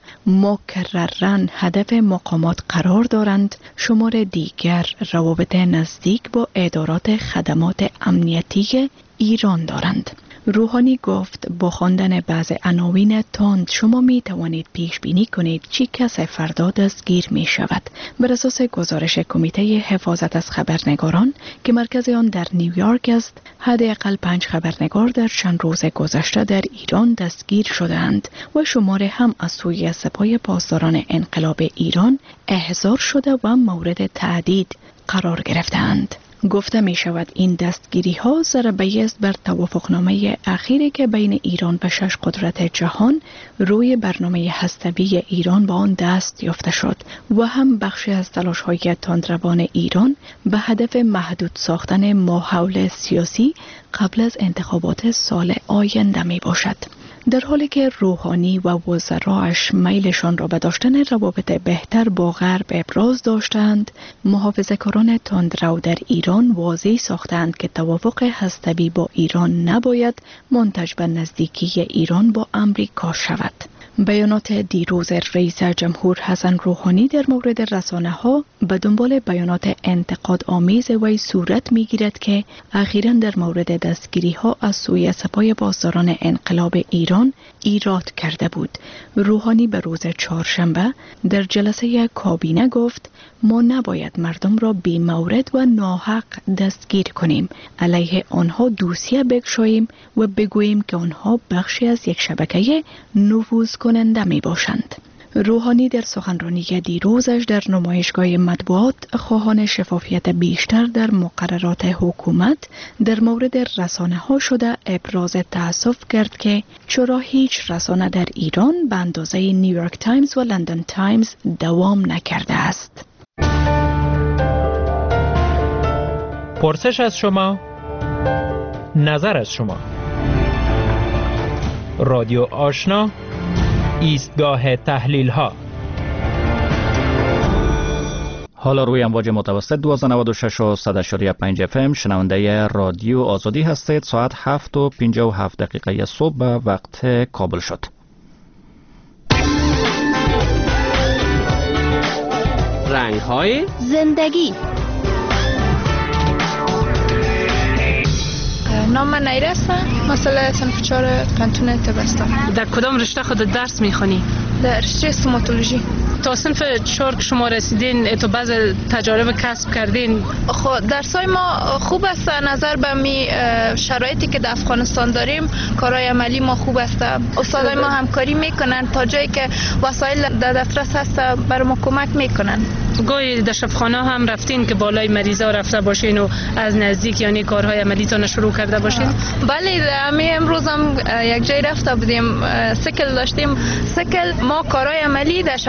مکررن هدف مقامات قرار دارند، شمار دیگر روابط نزدیک با ادارات خدمات امنیتی ایران دارند. روحانی گفت با خواندن بعض عناوین تند شما می توانید پیش بینی کنید چی کس فردا دستگیر می شود. بر اساس گزارش کمیته حفاظت از خبرنگاران که مرکز آن در نیویورک است، حداقل پنج خبرنگار در چند روز گذشته در ایران دستگیر شده‌اند و شمار هم از سوی سپاه پاسداران انقلاب ایران احضار شده و مورد تهدید قرار گرفته‌اند. گفته می شود این دستگیری ها ضربه است بر توافقنامه اخیری که بین ایران و شش قدرت جهان روی برنامه هسته‌ای ایران با آن دست یافته شد و هم بخشی از تلاش های تندروان ایران به هدف محدود ساختن ماحول سیاسی قبل از انتخابات سال آینده می باشد. در حالی که روحانی و وزرایش میلشان را به داشتن روابط بهتر با غرب ابراز داشتند، محافظه‌کاران تندرو در ایران واضح ساختند که توافق هسته‌ای با ایران نباید منتج به نزدیکی ایران با امریکا شود. بیانات دیروز رئیس جمهور حسن روحانی در مورد رسانه ها به دنبال بیانات انتقاد آمیز وی صورت می گیرد که اخیراً در مورد دستگیری ها از سوی سپاه پاسداران انقلاب ایران ایراد کرده بود. روحانی به روز چهارشنبه در جلسه کابینه گفت ما نباید مردم را بی مورد و ناحق دستگیر کنیم، علیه آنها دوسیه بگشاییم و بگوییم که آنها بخشی از یک شبکه نفوذ کننده می باشند. روحانی در سخنرانی دیروزش در نمایشگاه مطبوعات خواهان شفافیت بیشتر در مقررات حکومت در مورد رسانه ها شده ابراز تأسف کرد که چرا هیچ رسانه در ایران به اندازه نیویورک تایمز و لندن تایمز دوام نکرده است. پرسش از شما، نظر از شما. رادیو آشنا، ایستگاه تحلیل ها. حالا روی امواج متوسط دویست و نود و شش و صد و پنج اف ام شنونده رادیو آزادی هستید. ساعت هفت و پنجاه و هفت دقیقه صبح به وقت کابل شد. رنگ های زندگی. نام من نیره هستم، مسئله صنف چهار پنتون تبستان. در کدام رشته خود درس میخونی؟ در رشته استوماتولوژی. تا صنف چهار که شما رسیدین تو بعض تجارب کسب کردین؟ خب درسای ما خوب است، نظر به می شرایطی که در افغانستان داریم کارهای عملی ما خوب است. استادای ما همکاری میکنن تا جایی که وسایل در دسترس هست برای ما کمک میکنن. گاهی در شفاخانه هم رفتین که بالای مریضا رفته باشین و از نزدیک یعنی کارهای عملیتون شروع کرده باشین؟ بله، همین امروز هم یک جای رفته بودیم، سیکل داشتیم. سیکل ما کارهای عملی در شفاخانه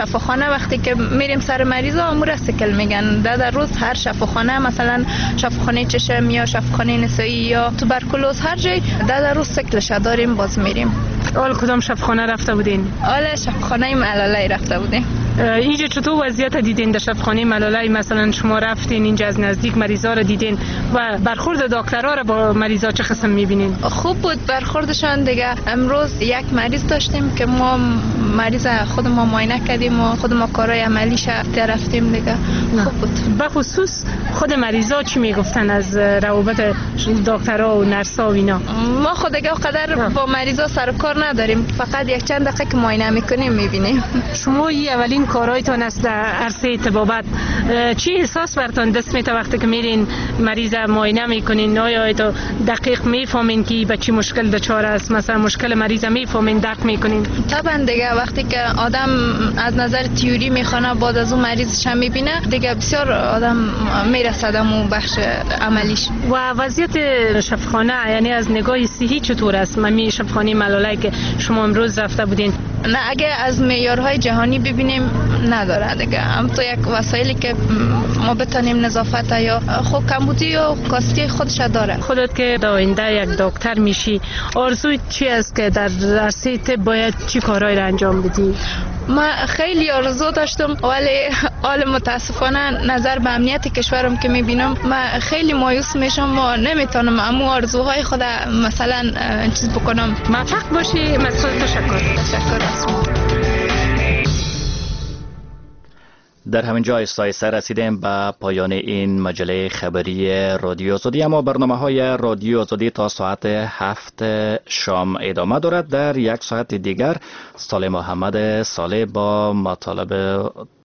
شفاخانه وقتی که میریم سر مریضا امور سکل میگن. در, در روز هر شفاخانه مثلا شفاخانه چشم یا شفاخانه نسایی یا توبرکولوز هر جای در, در روز سکلش داریم باز میریم. اول کدام شفاخانه رفته بودین؟ اول شفاخانه ملالای رفته بودیم. اینجا چطور وضعیت دیدین در شفاخانه ملالای؟ مثلا شما رفتین اینجا از نزدیک مریضا رو دیدین و برخورد دکترها رو با مریضا چه قسم میبینین؟ خوب بود برخوردشان دیگه. امروز یک مریض داشتیم که ما مریض خود ما معاینه کردیم و خود ما کارهای عملیش رفتیم دیگه. خوب بود. به خصوص خود مریضا چی میگفتن از روابط دکترها و نرسا و اینا؟ ما خود دیگه قدر با مریضا سر کار نداریم، فقط یک چند دقیقه که معاینه میکنیم میبینیم. شما این اولین کارهایتان است در عرصه طبابت، چی احساس برتون دست میته وقتی که میرین مریض معاینه میکنین؟ آیا تو دقیق میفهمین که به چی مشکل دچار است؟ مثلا مشکل مریض میفهمین، درک میکنین؟ طبعا دیگه وقتی که آدم از نظر تئوری میخونه بعد از اون مریضش هم میبینه دیگه بسیار آدم میرسد اون بخش عملیش. و وضعیت شفاخانه یعنی از نگاه صحی چطور است؟ ممی شفاخانه ملالای که شما امروز رفته بودین؟ نه اگه از معیارهای جهانی ببینیم نداره دیگه. هم تو یک وسایلی که ما بتونیم نظافت یا خود کمبودی و کاستی خودش داره. خودت که در آینده یک دکتر میشی آرزوی چی است که در عرصه طب باید چی کارهایی را انجام بدی؟ ما خیلی آرزو داشتم ولی حال متاسفانه نظر به امنیت کشورم که میبینم ما خیلی مایوس میشم و نمیتونم امو آرزوهای خود مثلا چیز بکنم. موفق باشی. مسعود تشکر. تشکر. در همین جا آهسته رسیدیم به پایان این مجله خبری رادیو آزادی، اما برنامه های رادیو آزادی تا ساعت هفت شام ادامه دارد. در یک ساعت دیگر سال محمد صالح با مطالب